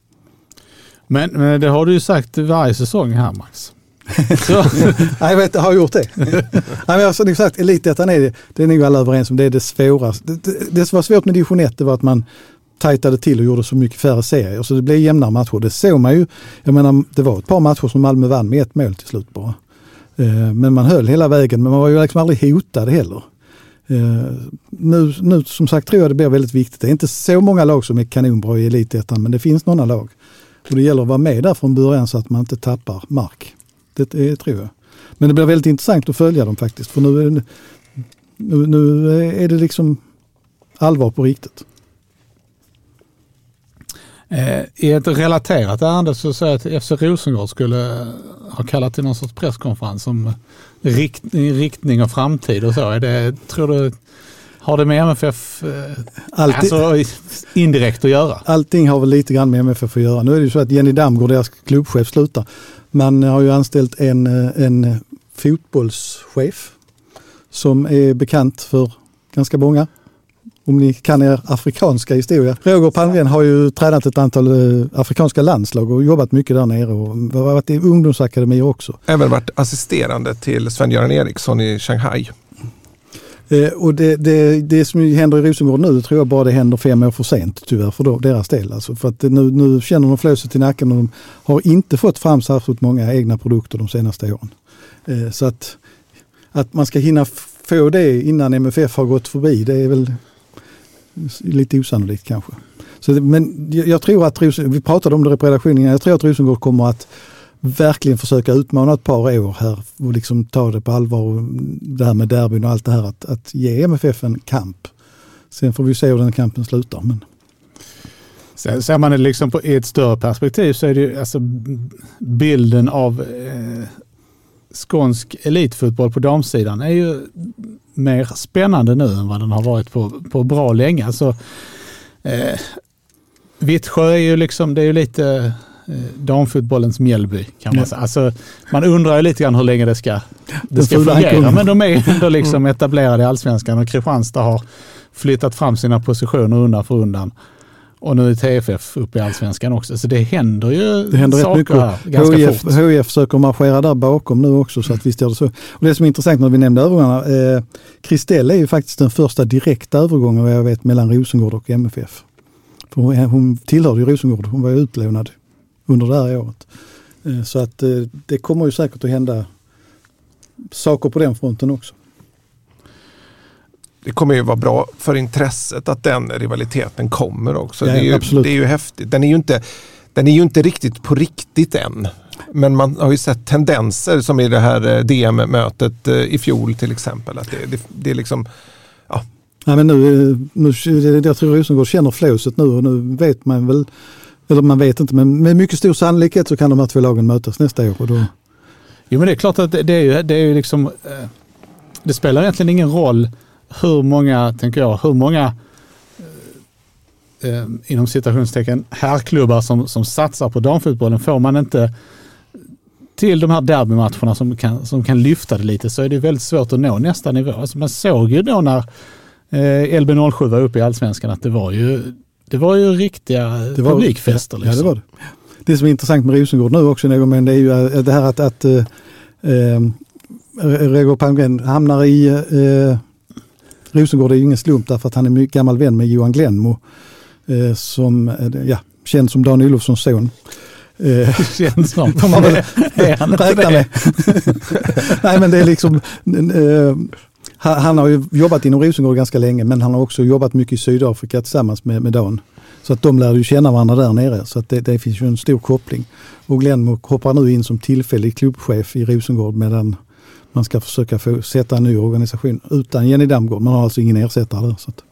Men, men det har du ju sagt varje säsong här, Max. Så. Nej, jag vet, jag har gjort det. Nej, men jag har sagt, Elitettan är det, det är nog alla överens om, det är det svåraste. Det, det, det som var svårt med division ett, det var att man tajtade till och gjorde så mycket färre serier. Så det blev jämnare matcher. Det såg man ju. Jag menar, det var ett par matcher som Malmö vann med ett mål till slut bara. Men man höll hela vägen, men man var ju liksom aldrig hotad heller. Nu, nu som sagt tror jag det blir väldigt viktigt. Det är inte så många lag som är kanonbra i Elitettan, men det finns några lag. Och det gäller att vara med där från början så att man inte tappar mark. Det, det tror jag. Men det blir väldigt intressant att följa dem faktiskt. För nu, nu, nu är det liksom allvar på riktigt. I ett relaterat ärende så säger jag att F C Rosengård skulle ha kallat till någon sorts presskonferens om rikt, riktning och framtid och så. Är det, tror du, har det med M F F Alltid, alltså indirekt att göra? Allting har väl lite grann med M F F att göra. Nu är det ju så att Jenny Damgård, deras klubbchef, slutar. Man har ju anställt en, en fotbollschef som är bekant för ganska många. Om ni kan er afrikanska historia. Roger Palmgren har ju tränat ett antal afrikanska landslag och jobbat mycket där nere och har varit i ungdomsakademi också. Även varit assisterande till Sven-Göran Eriksson i Shanghai. Eh, och det, det, det som händer i Rosengård nu tror jag bara det händer fem år för sent tyvärr för då, deras del. Alltså för att nu, nu känner de flöset i nacken och de har inte fått fram särskilt många egna produkter de senaste åren. Eh, så att, att man ska hinna få det innan M F F har gått förbi, det är väl lite osannolikt kanske. Så det, men jag, jag tror att vi pratade om det på redaktionen, jag tror att Rosengård kommer att verkligen försöka utmana ett par år här och liksom ta det på allvar och det här med derbyn och allt det här att, att ge M F F en kamp. Sen får vi se hur den kampen slutar. Men... Sen ser man det liksom på ett större perspektiv så är det ju alltså bilden av eh, skånsk elitfotboll på damsidan är ju mer spännande nu än vad den har varit på, på bra länge. Alltså, eh, Vittsjö är ju liksom, det är ju lite eh, damfotbollens Mjällby kan man säga. Alltså, man undrar ju lite grann hur länge det ska, det ska fungera, men de är ändå liksom etablerade i Allsvenskan och Kristianstad har flyttat fram sina positioner undan för undan. Och nu är T F F uppe i Allsvenskan också. Så det händer ju det händer saker rätt mycket. här ganska H I F, fort. H I F försöker marschera där bakom nu också så att visst är det så. Och det som är intressant när vi nämnde övergångarna, eh, Kristell är ju faktiskt den första direkta övergången vad jag vet mellan Rosengård och M F F. För hon, hon tillhörde ju Rosengård, hon var ju utlånad under det här året. Eh, så att eh, det kommer ju säkert att hända saker på den fronten också. Det kommer ju vara bra för intresset att den rivaliteten kommer också. Ja, det, är ju, absolut. det är ju häftigt. Den är ju inte, den är ju inte riktigt på riktigt än. Men man har ju sett tendenser som i det här D M-mötet i fjol till exempel. Att det, det, det är liksom, ja. Ja, men nu, nu, jag tror Rosengård känner flåset nu och nu vet man väl, eller man vet inte, men med mycket stor sannolikhet så kan de här två lagen mötas nästa år. Och då... Jo, men det är klart att det, det är ju, det är ju liksom, det spelar egentligen ingen roll hur många, tänker jag, hur många eh, inom citationstecken herrklubbar som, som satsar på damfotbollen. Får man inte till de här derbymatcherna som kan, som kan lyfta det lite, så är det väldigt svårt att nå nästa nivå. Alltså man såg ju då när eh, L B noll sju var uppe i Allsvenskan att det var ju, det var ju riktiga det var, publikfester. Liksom. Ja, det var det. Det som är intressant med Rosengård nu också, men det är ju det här att, att eh, Roger Palmgren hamnar i eh, Rosengård är ju ingen slump därför att han är en mycket gammal vän med Johan Glenmo eh, som ja, känd som Dan Olofssons son. Eh, känns som. Får man väl räkna med. Nej, men det är liksom eh, han har ju jobbat inom Rosengård ganska länge, men han har också jobbat mycket i Sydafrika tillsammans med, med Dan. Så att de lär ju känna varandra där nere. Så att det, det finns ju en stor koppling. Och Glenmo hoppar nu in som tillfällig klubbchef i Rosengård medan man ska försöka få sätta en ny organisation utan Jenny Damgård. Man har alltså ingen ersättare där. Så att.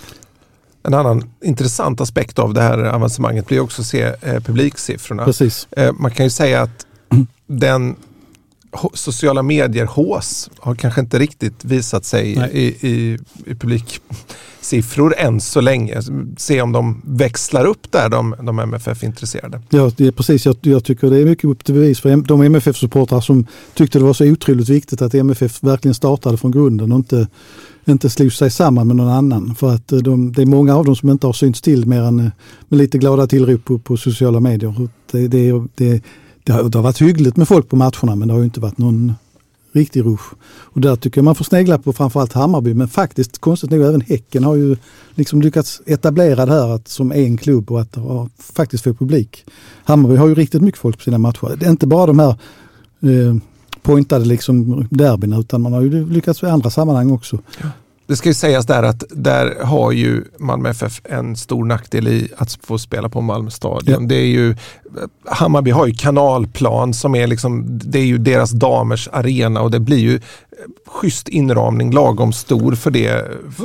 En annan intressant aspekt av det här avancemanget blir också att se eh, publiksiffrorna. Precis. Eh, man kan ju säga att den ho- sociala medier-hås har kanske inte riktigt visat sig i, i, i publiksiffror än så länge. Se om de växlar upp där, de, de M F F-intresserade. Ja, det är precis. Jag, jag tycker det är mycket upp till bevis för de M F F-supportrar som tyckte det var så otroligt viktigt att M F F verkligen startade från grunden och inte inte slog sig samman med någon annan. För att de, det är många av dem som inte har synts till mer än med lite glada tillrop på, på sociala medier. Det, det, det, det, har, det har varit hyggligt med folk på matcherna, men det har ju inte varit någon riktig rusch. Och där tycker jag man får snegla på framförallt Hammarby, men faktiskt konstigt nog även Häcken har ju liksom lyckats etablera det här att, som en klubb och att ja, faktiskt få publik. Hammarby har ju riktigt mycket folk på sina matcher. Det är inte bara de här eh, pointade liksom derbyna, utan man har ju lyckats i andra sammanhang också. Ja. Det ska ju sägas där att där har ju Malmö F F en stor nackdel i att få spela på Malmö stadion. Ja. Det är ju, Hammarby har ju kanalplan som är liksom, det är ju deras damers arena och det blir ju schysst inramning, lagom stor för det,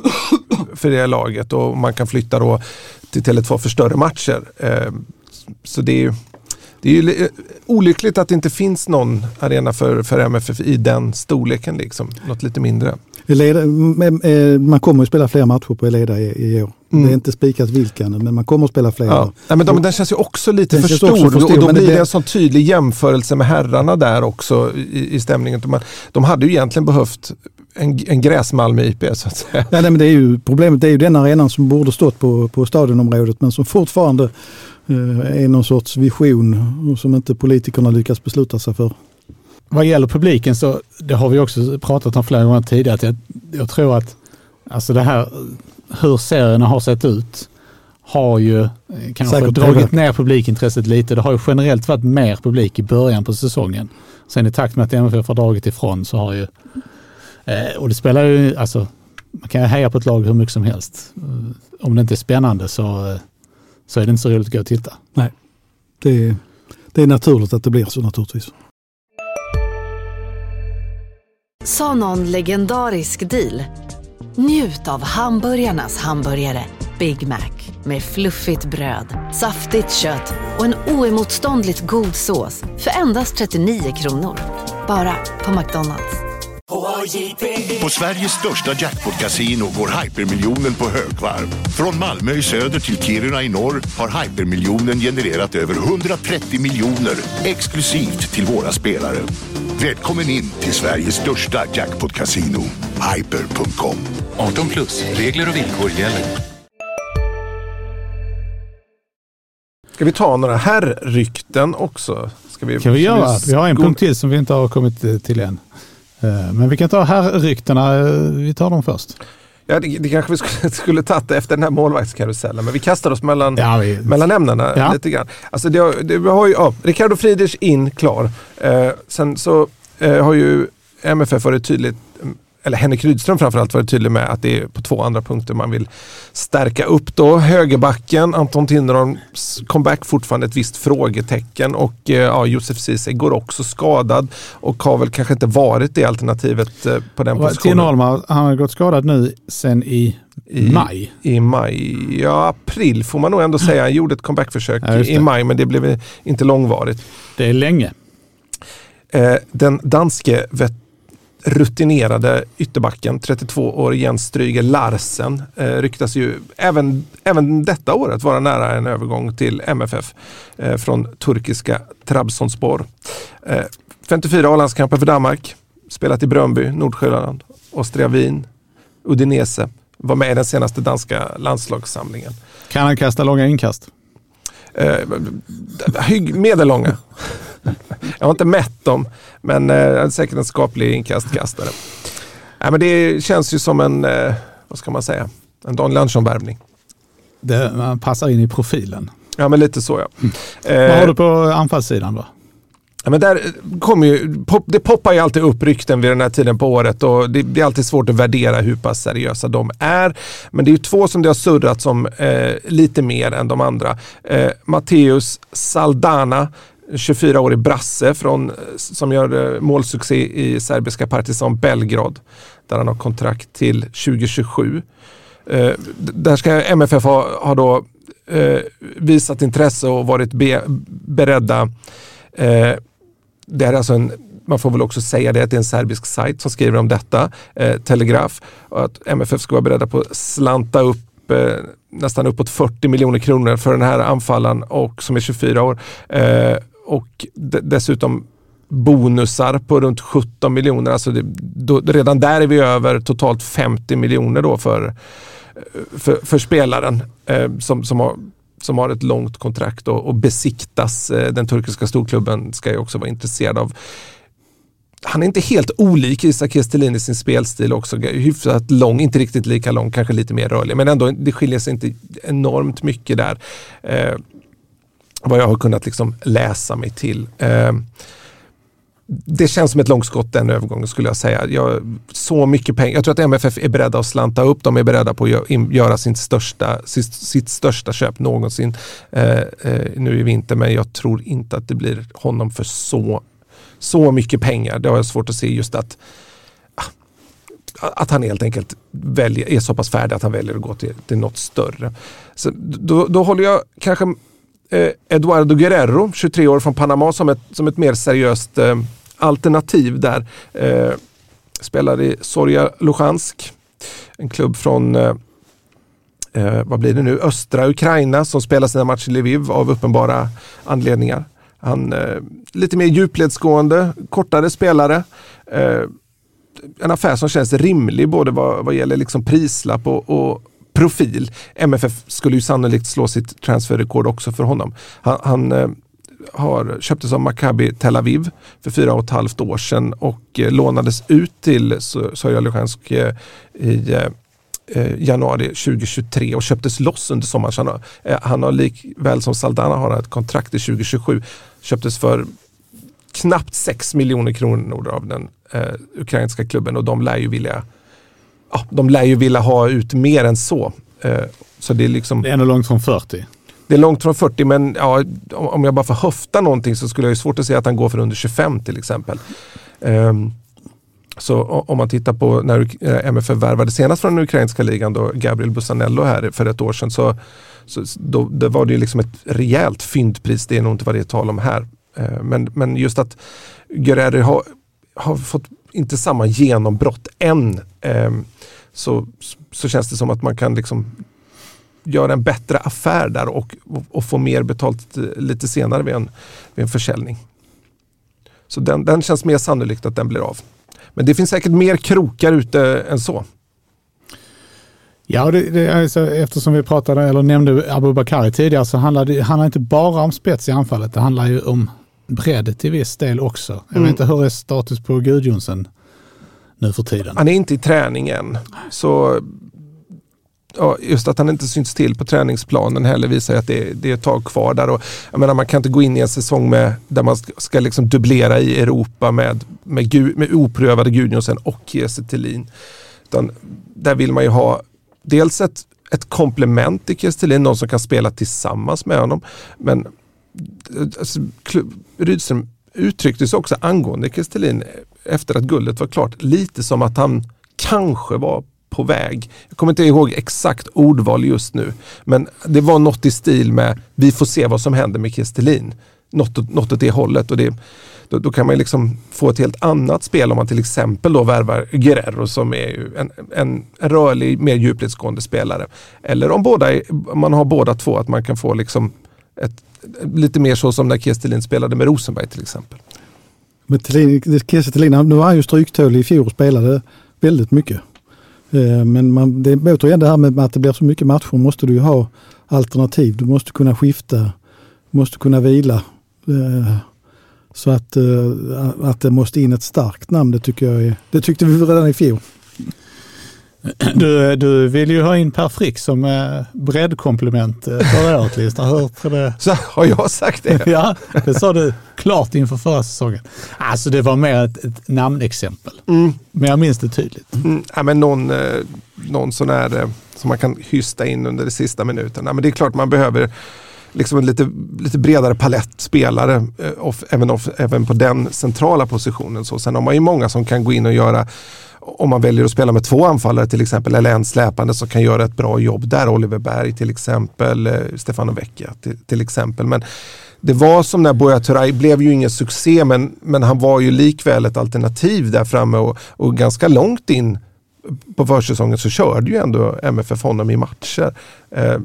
för det laget och man kan flytta då till Tele två för större matcher. Så det är ju Det är ju olyckligt att det inte finns någon arena för, för M F F i den storleken, liksom. Något lite mindre. Man kommer att spela fler matcher på Eleda i, i år. Mm. Det är inte spikat vilka nu, men man kommer att spela fler. Ja. Nej, men de, den känns ju också lite för stor, också för stor och då blir det en sån tydlig jämförelse med herrarna där också i, i stämningen. De, de hade ju egentligen behövt en, en gräsmalm i I P, så att säga. Ja, nej, men det är ju, problemet det är ju den arenan som borde stått på, på stadionområdet, men som fortfarande är någon sorts vision som inte politikerna lyckas besluta sig för. Vad gäller publiken så det har vi också pratat om flera gånger tidigare att jag, jag tror att alltså det här hur serierna har sett ut har ju kanske Säkert dragit ner publikintresset lite. Det har ju generellt varit mer publik i början på säsongen. Sen i takt med att M F F har dragit ifrån så har ju eh, och det spelar ju alltså man kan heja på ett lag hur mycket som helst. Om det inte är spännande så så är det inte så roligt att gå och titta. Nej, det är, det är naturligt att det blir så naturligtvis. Sa någon legendarisk deal? Njut av hamburgarnas hamburgare Big Mac med fluffigt bröd, saftigt kött och en oemotståndligt god sås för endast trettionio kronor. Bara på McDonald's. På Sveriges största jackpot-casino går hypermiljonen på högvarv. Från Malmö i söder till Kiruna i norr har hypermiljonen genererat över hundratrettio miljoner exklusivt till våra spelare. Välkommen in till Sveriges största jackpot-casino, hyper punkt com. arton plus, regler och villkor gäller. Ska vi ta några herrrykten också? Ska vi, kan vi göra? Vi har en punkt till som vi inte har kommit till än. Men vi kan ta herrryktena, vi tar dem först. Ja, det, det kanske vi skulle, skulle tagit efter den här målvaktskarusellen, men vi kastar oss mellan, ja, vi, mellan ämnena ja. lite grann. Alltså det, det, vi har ju ja, Ricardo Friedrich in klar. Eh, sen så eh, har ju M F F varit tydligt eller Henrik Rydström framförallt varit tydlig med att det är på två andra punkter man vill stärka upp då. Högerbacken, Anton Tinnerholms comeback fortfarande ett visst frågetecken och ja, Josef Ceesay går också skadad och har väl kanske inte varit det alternativet på den positionen. Tinnerholm, han har gått skadad nu sen i I maj. I maj, ja april får man nog ändå säga. Han gjorde ett comebackförsök ja, i maj men det blev inte långvarigt. Det är länge. Eh, den danske vet- rutinerade ytterbacken, trettiotvå år, Jens Stryger Larsen, eh, ryktas ju även, även detta året vara nära en övergång till M F F eh, från turkiska Trabzonspor. Eh, femtiofyra A-landskamper för Danmark, spelat i Brøndby, Nordsjälland, Austria Wien, Udinese, var med i den senaste danska landslagssamlingen. Kan han kasta långa inkast? Eh, hygg, medellånga. Jag har inte mätt dem, men eh, säkert en skaplig inkastkastare. Eh, men det känns ju som en, eh, vad ska man säga, en Daniel Andersson-värvning. Det, man passar in i profilen. Ja, men lite så ja. Eh, Vad har du på anfallssidan då? Ja, men där kommer ju, pop, det poppar ju alltid upp rykten vid den här tiden på året och det, det är alltid svårt att värdera hur pass seriösa de är. Men det är ju två som det har surrat som eh, lite mer än de andra. Eh, Matteus Saldana, tjugofyra-årig brasse från, som gör eh, målsuccé i serbiska Partizan Belgrad där han har kontrakt till tjugo tjugosju. Eh, där ska M F F ha, ha då eh, visat intresse och varit be, beredda. Eh, det är alltså en, man får väl också säga det att det är en serbisk sajt som skriver om detta, eh, Telegraf, och att M F F ska vara beredda på att slanta upp eh, nästan uppåt fyrtio miljoner kronor för den här anfallaren och som är tjugofyra år eh, och d- dessutom bonusar på runt sjutton miljoner, alltså det, då, redan där är vi över totalt femtio miljoner då för, för, för spelaren eh, som, som har som har ett långt kontrakt och, och besiktas. Den turkiska storklubben ska ju också vara intresserad av. Han är inte helt olik Isak Kestelin i sin spelstil också. Hyfsat lång, inte riktigt lika lång, kanske lite mer rörlig. Men ändå, det skiljer sig inte enormt mycket där. Eh, vad jag har kunnat liksom läsa mig till. Eh, det känns som ett långskott den övergången skulle jag säga. Jag, så mycket pengar. Jag tror att M F F är beredda att slanta upp. De är beredda på att göra sin största, sitt, sitt största köp någonsin eh, eh, nu i vinter. Men jag tror inte att det blir honom för så, så mycket pengar. Det har jag svårt att se just att att han helt enkelt väljer, är så pass färdig att han väljer att gå till, till något större. Så då, då håller jag kanske eh, Eduardo Guerrero, tjugotre år från Panama, som ett, som ett mer seriöst eh, alternativ där. Eh, spelar i Zorya Luhansk, en klubb från eh, eh, vad blir det nu? Östra Ukraina, som spelar sina matcher i Lviv av uppenbara anledningar. Han eh, lite mer djupledsgående, kortare spelare. Eh, en affär som känns rimlig både vad, vad gäller liksom prislapp och, och profil. M F F skulle ju sannolikt slå sitt transferrekord också för honom. Han, han eh, har köptes av Maccabi Tel Aviv för fyra och ett halvt år sedan och eh, lånades ut till Zorya Luhansk eh, i eh, januari tjugohundratjugotre och köptes loss under sommaren. Han har, eh, han har likväl som Saldana har ett kontrakt i tjugo tjugosju. Köptes för knappt sex miljoner kronor av den eh, ukrainska klubben och de lär ju vilja ja, de lär ju vilja ha ut mer än så. Eh, så det är liksom det är ändå långt från fyrtio. Det är långt från fyrtio, men ja, om jag bara får höfta någonting så skulle jag ju svårt att säga att han går för under tjugofem till exempel. Eh, så om man tittar på när M F F värvade senast från den ukrainska ligan då Gabriel Busanello här för ett år sedan så, så då, det var det ju liksom ett rejält fyndpris. Det är nog inte vad det är tal om här. Men, men just att Guerrero har, har fått inte samma genombrott än eh, så, så känns det som att man kan liksom göra en bättre affär där och, och, och få mer betalt lite senare vid en, vid en försäljning. Så den, den känns mer sannolikt att den blir av. Men det finns säkert mer krokar ute än så. Ja, det, det, alltså, eftersom vi pratade eller nämnde Abubakari tidigare så handlar det handlar inte bara om spets i anfallet. Det handlar ju om bredd till viss del också. Jag mm. vet inte hur är status på Gudjonsen nu för tiden. Han är inte i träningen. Så ja, just att han inte syns till på träningsplanen heller visar att det, det är ett tag kvar där. Och, jag menar, man kan inte gå in i en säsong med, där man ska, ska liksom dubblera i Europa med, med, gu, med oprövade Gudjonsen och Kiese Thelin. Utan där vill man ju ha dels ett, ett komplement till Kiese Thelin, någon som kan spela tillsammans med honom. Men alltså, Rydström uttryckte sig också angående Kiese Thelin efter att guldet var klart lite som att han kanske var på väg. Jag kommer inte ihåg exakt ordval just nu, men det var något i stil med vi får se vad som händer med Kiese Thelin. Något, något åt det hållet, och det, då, då kan man liksom få ett helt annat spel om man till exempel då värvar Guerrero som är ju en, en, en rörlig, mer djupledsgående spelare. Eller om båda är, om man har båda två, att man kan få liksom ett, lite mer så som när Kiese Thelin spelade med Rosenberg till exempel. Men Kiese Thelin, nu var han ju stryktålig i fjol och spelade väldigt mycket. Men man, det är återigen det här med att det blir så mycket matcher, måste du ju ha alternativ. Du måste kunna skifta, du måste kunna vila. Så att, att det måste in ett starkt namn, det tycker jag är, det tyckte vi redan i fjol. Du, du vill ju ha in Per Frick som breddkomplement förra året, List. Har hört det? Så har jag sagt det? Ja, det sa du klart inför förra säsongen. Alltså det var mer ett, ett namnexempel. Mm. Men jag minns det tydligt. Mm. Ja, men någon, eh, någon sån här eh, som man kan hysta in under de sista minuterna. Men det är klart man behöver liksom en lite, lite bredare palett spelare eh, off, även, off, även på den centrala positionen. Så sen har man ju många som kan gå in och göra, om man väljer att spela med två anfallare till exempel, eller en släpande, så kan göra ett bra jobb där. Oliver Berg till exempel, eh, Stefano Vecchia till, till exempel. Men det var som när Buya Turay blev ju ingen succé, men, men han var ju likväl ett alternativ där framme, och, och ganska långt in på försäsongen så körde ju ändå M F F honom i matcher. Eh,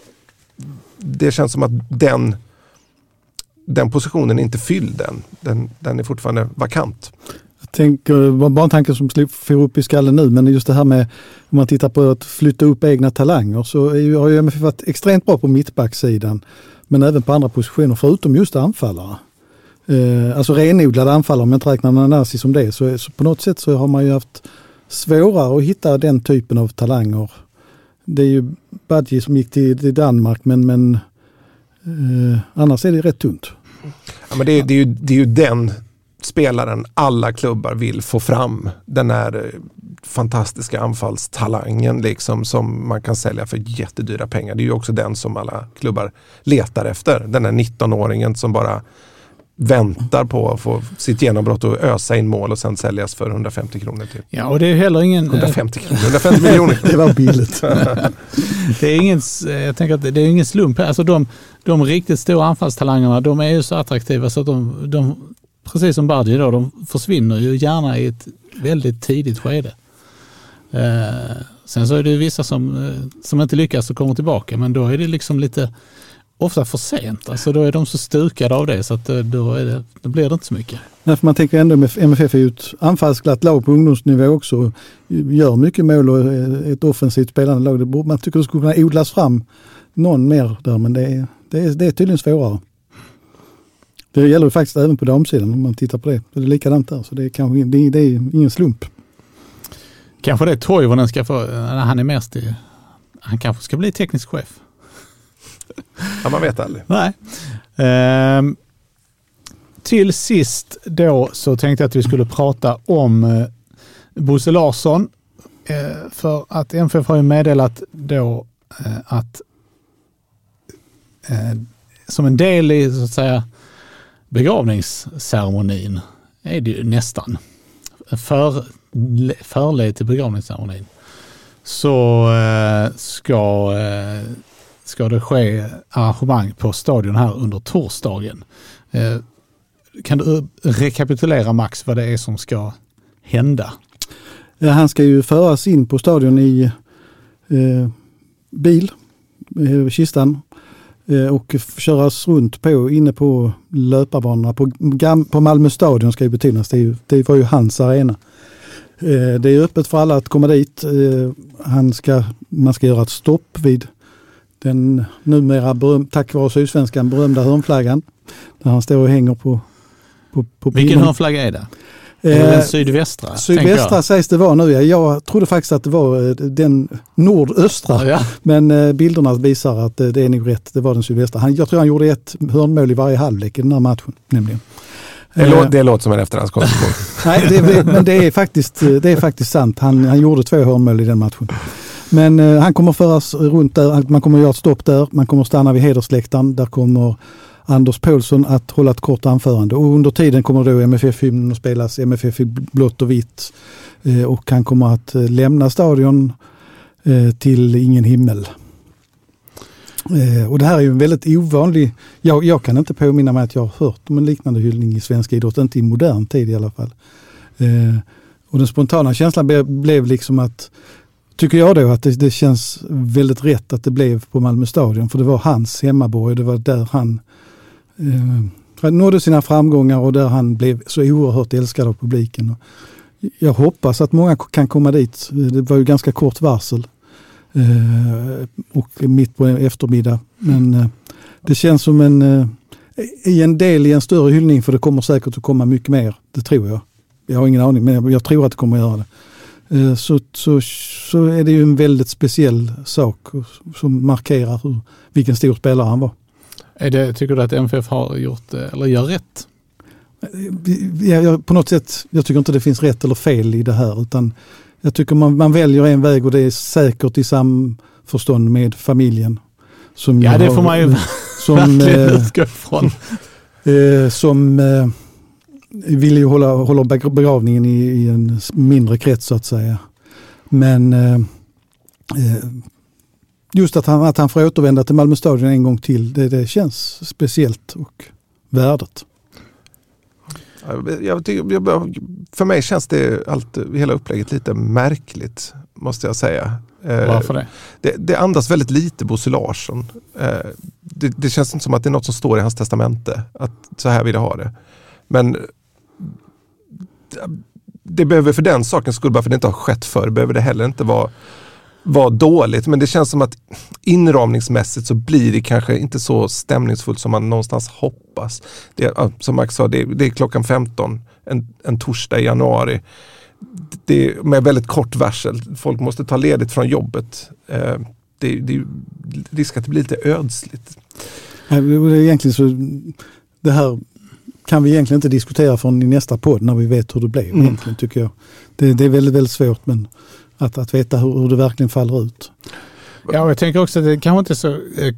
det känns som att den, den positionen är inte fylld än. Den, den är fortfarande vakant. Jag tänker, bara en tanke som får upp i skallen nu, men just det här med, om man tittar på att flytta upp egna talanger, så är ju, har ju M F F varit extremt bra på mittbacksidan, men även på andra positioner förutom just anfallare. Eh, alltså renodlade anfallare, om jag inte räknar Nanasi som det, så, så på något sätt så har man ju haft svårare att hitta den typen av talanger. Det är ju Badji som gick till, till Danmark, men, men eh, annars är det rätt tunt. Ja, men det, är, det, är ju, det är ju den spelaren alla klubbar vill få fram, den här fantastiska anfallstalangen liksom, som man kan sälja för jättedyra pengar. Det är ju också den som alla klubbar letar efter. Den här nittonåringen som bara väntar på att få sitt genombrott och ösa in mål och sen säljas för hundrafemtio kronor till. Ja, och det är heller ingen... hundrafemtio kronor, hundrafemtio miljoner. Det var billigt. Det är ingen, jag tänker att det är ingen slump. Alltså de, de riktigt stora anfallstalangerna, de är ju så attraktiva så att de, de precis som Badji då, de försvinner ju gärna i ett väldigt tidigt skede. Eh, sen så är det vissa som, som inte lyckas och kommer tillbaka, men då är det liksom lite ofta för sent. Alltså då är de så stukade av det så att då, är det, då blir det inte så mycket. Nej, för man tänker ändå med M F F är ju ett anfallsglatt lag på ungdomsnivå också. Gör mycket mål och ett offensivt spelande lag. Det borde, man tycker det skulle kunna odlas fram någon mer där, men det är, det är, det är tydligen svårare. Det gäller ju faktiskt även på damsidan om man tittar på det. Det är likadant där, så det är, kanske, det är, det är ingen slump. Kanske det Toivonen ska få, han är mest i, han kanske ska bli teknisk chef. Ja, man vet aldrig. Nej. Ehm, till sist då så tänkte jag att vi skulle prata om eh, Bosse Larsson. Eh, för att M F F har ju meddelat då eh, att eh, som en del i så att säga begravningsceremonin är det ju nästan för, förled till begravningsceremonin så eh, ska eh, ska det ske arrangemang på stadion här under torsdagen. Eh, kan du rekapitulera Max vad det är som ska hända? Ja, han ska ju föras in på stadion i eh, bil, eh, kistan, eh, och köras runt på inne på löparbanorna. På, på Malmö stadion ska ju betydas, det, är ju, det var ju hans arena. Eh, det är öppet för alla att komma dit. Eh, han ska, man ska göra ett stopp vid den numera beröm, tack vare Sydsvenskan berömda hörnflaggan där han står och hänger på, på, på Vilken hörnflagga är det? Eller den sydvästra? Sydvästra sägs det vara nu. Jag trodde faktiskt att det var den nordöstra. Ja. Men bilderna visar att det är nog rätt. Det var den sydvästra. Han, jag tror han gjorde ett hörnmål i varje halvlek i den här matchen. Nämligen. Det, lå- det låter som en efterhandskonstruktion. Nej, det, men det är, faktiskt, det är faktiskt sant. Han, han gjorde två hörnmål i den matchen. Men uh, han kommer föras runt där. Man kommer göra ett stopp där. Man kommer stanna vid hedersläktaren. Där kommer Anders Paulsson att hålla ett kort anförande. Och under tiden kommer då M F F-hymnen att spelas. M F F i blått och vitt. Uh, och han kommer att uh, lämna stadion uh, till ingen himmel. Uh, och det här är ju en väldigt ovanlig... Jag, jag kan inte påminna mig att jag har hört om en liknande hyllning i svensk idrott. Inte i modern tid i alla fall. Uh, och den spontana känslan blev, blev liksom att... Tycker jag då att det, det känns väldigt rätt att det blev på Malmö stadion. För det var hans hemmaborg. Det var där han eh, nådde sina framgångar och där han blev så oerhört älskad av publiken. Och jag hoppas att många kan komma dit. Det var ju ganska kort varsel. Eh, och mitt på eftermiddag. Men eh, det känns som en, eh, i en del i en större hyllning, för det kommer säkert att komma mycket mer. Det tror jag. Jag har ingen aning, men jag, jag tror att det kommer att göra det. Så, så, så är det ju en väldigt speciell sak som markerar hur, vilken stor spelare han var. Är det, tycker du att M F F har gjort eller gör rätt? Jag, jag, på något sätt, jag tycker inte det finns rätt eller fel i det här, utan jag tycker man, man väljer en väg och det är säkert i samförstånd med familjen. Som ja, det har, får man ju som, verkligen eh, utgå ifrån. Eh, som... Eh, vill ju hålla, hålla begravningen i, i en mindre krets så att säga. Men eh, just att han, att han får återvända till Malmö stadion en gång till, det, det känns speciellt och värdet. Jag tycker, jag, för mig känns det allt, hela upplägget lite märkligt, måste jag säga. Varför det? Det, det andas väldigt lite Bosse Larsson. Det, det känns inte som att det är något som står i hans testamente, att så här vill jag ha det. Men det behöver för den sakens skull, bara för det inte har skett förr, behöver det heller inte vara, vara dåligt. Men det känns som att inramningsmässigt så blir det kanske inte så stämningsfullt som man någonstans hoppas. Det, som Max sa, det, det är klockan femton, en, en torsdag i januari. Det är med väldigt kort varsel. Folk måste ta ledigt från jobbet. Det, det är risk att det blir lite ödsligt. Det är egentligen så, det här kan vi egentligen inte diskutera från i nästa podd när vi vet hur det blev, mm. egentligen, tycker jag. Det, det är väldigt, väldigt svårt, men att, att veta hur, hur det verkligen faller ut. Ja, jag tänker också att det kanske inte så... Eh,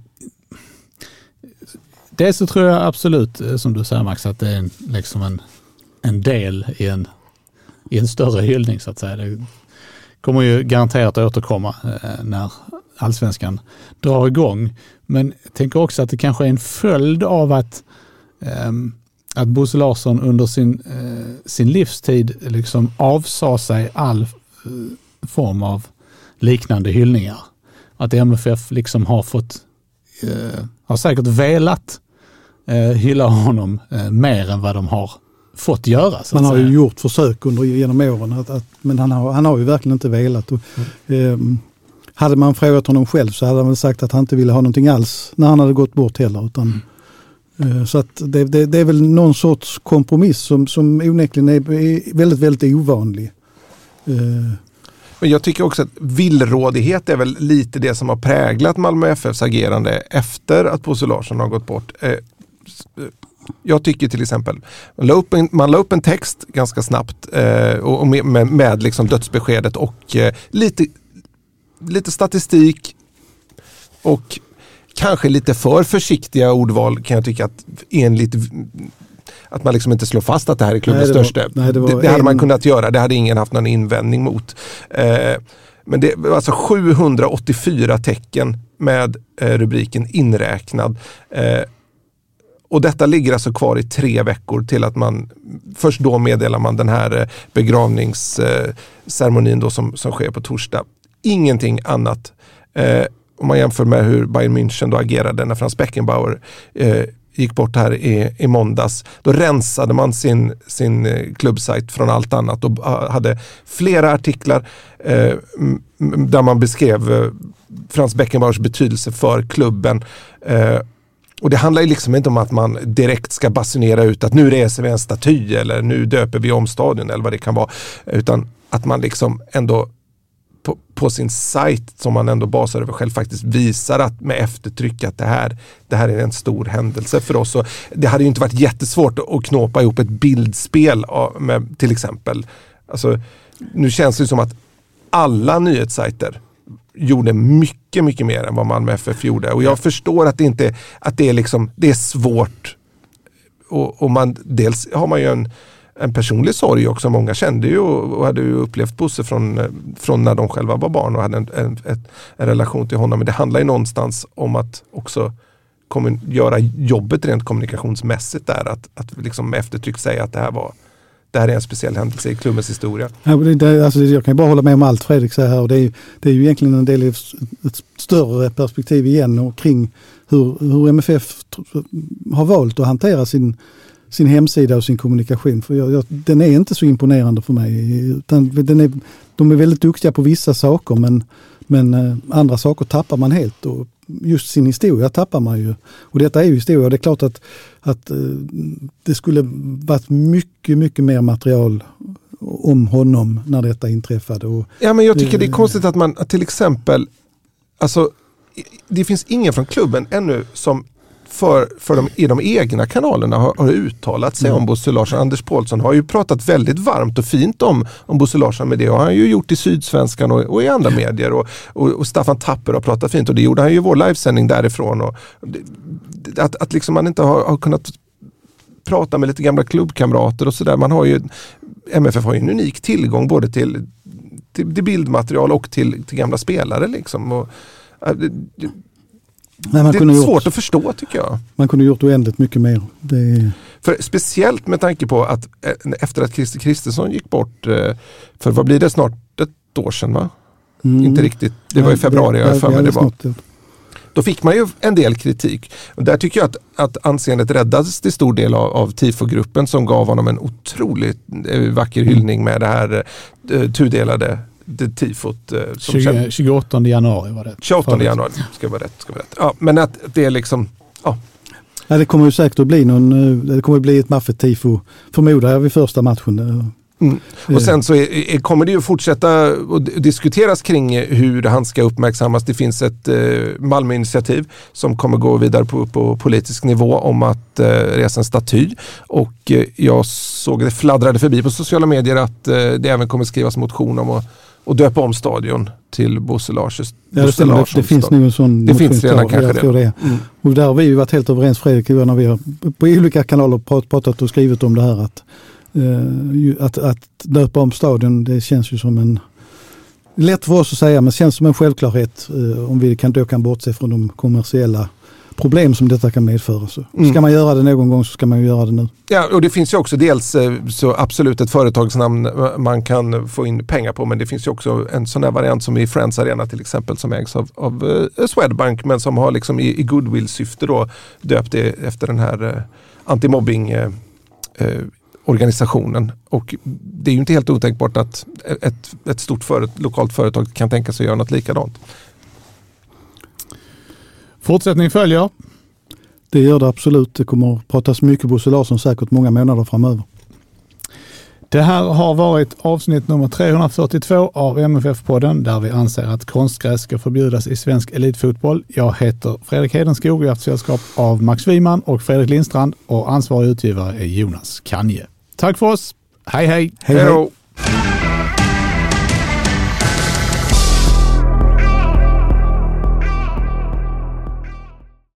det så tror jag absolut, som du säger Max, att det är en, liksom en, en del i en, i en större hyllning så att säga. Det kommer ju garanterat att återkomma eh, när allsvenskan drar igång. Men jag tänker också att det kanske är en följd av att eh, att Bosse Larsson under sin, eh, sin livstid liksom avsade sig all eh, form av liknande hyllningar. Att M F F liksom har fått, eh, har säkert velat eh, hylla honom eh, mer än vad de har fått göra. Så Man har säga. ju gjort försök under, genom åren, att, att, men han har, han har ju verkligen inte velat. Och, mm. eh, hade man frågat honom själv så hade han väl sagt att han inte ville ha någonting alls när han hade gått bort heller, utan mm. Så att det, det, det är väl någon sorts kompromiss som, som onekligen är, är väldigt, väldigt ovanlig. Men jag tycker också att villrådighet är väl lite det som har präglat Malmö F F:s agerande efter att Bosse Larsson har gått bort. Jag tycker till exempel, man la upp en, man la upp en text ganska snabbt och med, med, med liksom dödsbeskedet och lite, lite statistik och kanske lite för försiktiga ordval, kan jag tycka, att enligt att man liksom inte slår fast att det här är klubbens nej, största. Nej, det, det, det hade en... man kunnat göra, det hade ingen haft någon invändning mot. Eh, men det var alltså sjuhundraåttiofyra tecken med eh, rubriken inräknad. Eh, och detta ligger alltså kvar i tre veckor till att man, först då meddelar man den här eh, begravningsceremonin då som, som sker på torsdag. Ingenting annat. Eh, om man jämför med hur Bayern München då agerade när Franz Beckenbauer eh, gick bort här i, i måndags. Då rensade man sin, sin klubbsajt från allt annat och hade flera artiklar eh, där man beskrev eh, Franz Beckenbauers betydelse för klubben. Eh, Och det handlar ju liksom inte om att man direkt ska basunera ut att nu reser vi en staty eller nu döper vi om stadion eller vad det kan vara. Utan att man liksom ändå på, på sin sajt som man ändå basar över själv faktiskt visar att med eftertryck att det här, det här är en stor händelse för oss. Och det hade ju inte varit jättesvårt att knåpa ihop ett bildspel med till exempel. Alltså, nu känns det som att alla nyhetssajter gjorde mycket, mycket mer än vad Malmö F F gjorde. Och jag förstår att det inte att det är liksom, det är svårt. Och, och man, dels har man ju en, en personlig sorg också. Många kände ju och, och hade ju upplevt Bosse från, från när de själva var barn och hade en, en, ett, en relation till honom. Men det handlar ju någonstans om att också kommun, göra jobbet rent kommunikationsmässigt där. Att, att liksom med eftertryck säga att det här var Det här är en speciell händelse i klubbens historia. Ja, det, det, alltså, jag kan ju bara hålla med om allt Fredrik säger här. Och det, är, det är ju egentligen en del i ett större perspektiv igen och kring hur, hur M F F har valt att hantera sin, sin hemsida och sin kommunikation. För jag, jag, den är inte så imponerande för mig. Utan den är, de är väldigt duktiga på vissa saker men, men eh, andra saker tappar man helt. Och just sin historia tappar man ju. Och detta är ju historia. Det är klart att, att eh, det skulle varit mycket, mycket mer material om honom när detta inträffade. Och, ja, men jag tycker det är konstigt att man att till exempel, alltså det finns ingen från klubben ännu som för, för de, i de egna kanalerna har, har uttalat sig mm. om Bosse Larsson. Anders Paulsson har ju pratat väldigt varmt och fint om, om Bosse Larsson med det och han har ju gjort i Sydsvenskan och, och i andra medier och, och, och Staffan Tapper har pratat fint och det gjorde han ju i vår livesändning därifrån och det, att, att liksom man inte har, har kunnat prata med lite gamla klubbkamrater och sådär. Man har ju, M F F har ju en unik tillgång både till, till, till bildmaterial och till, till gamla spelare liksom och det, det, Nej, man det kunde är gjort, svårt att förstå tycker jag. Man kunde gjort oändligt mycket mer. Det... För speciellt med tanke på att efter att Christer Kristersson gick bort för vad blir det snart ett år sedan va? Mm. Inte riktigt. Det var i februari jag för mig det var. Då fick man ju en del kritik. Och där tycker jag att, att anseendet räddades till stor del av, av Tifo-gruppen som gav honom en otroligt vacker hyllning med det här uh, tudelade det tifot. Uh, som tjugo, tjugoåttonde januari var det. tjugoåttonde januari, ska vara rätt. Ska vara rätt. Ja, men att det är liksom, ja. Ja, det kommer ju säkert att bli någon, det kommer att bli ett maffet-tifo, förmodar jag vid första matchen. Mm. Och sen så är, är, kommer det ju fortsätta och diskuteras kring hur han ska uppmärksammas. Det finns ett eh, Malmö-initiativ som kommer gå vidare på, på politisk nivå om att eh, resa en staty. Och eh, jag såg det fladdrade förbi på sociala medier att eh, det även kommer skrivas motion om att och döpa om stadion till Bosse Larsson. Ja, det, det, det finns nog en sån det finns redan kanske det. det. Mm. Och där har vi ju varit helt överens Fredrik när vi har på olika kanaler pratat och skrivit om det här att Uh, att, att döpa om stadion, det känns ju som en lätt för oss att säga, men känns som en självklarhet uh, om vi kan, då kan bortse från de kommersiella problem som detta kan medföra. Så mm. Ska man göra det någon gång så ska man ju göra det nu. Ja, och det finns ju också dels så absolut ett företagsnamn man kan få in pengar på, men det finns ju också en sån här variant som i Friends Arena till exempel som ägs av, av uh, Swedbank men som har liksom i, i goodwill-syfte då döpt det efter den här uh, antimobbing uh, uh, organisationen och det är ju inte helt otänkbart att ett, ett stort föret, lokalt företag kan tänka sig att göra något likadant. Fortsättning följer. Det gör det absolut. Det kommer att pratas mycket Bosse Larsson säkert många månader framöver. Det här har varit avsnitt nummer trehundrafyrtiotvå av M F F-podden där vi anser att konstgräs ska förbjudas i svensk elitfotboll. Jag heter Fredrik Hedenskog och jag har haft sällskap av Max Wiman och Fredrik Lindstrand och ansvarig utgivare är Jonas Kanje. Tack för oss. Hej hej. Hej hej.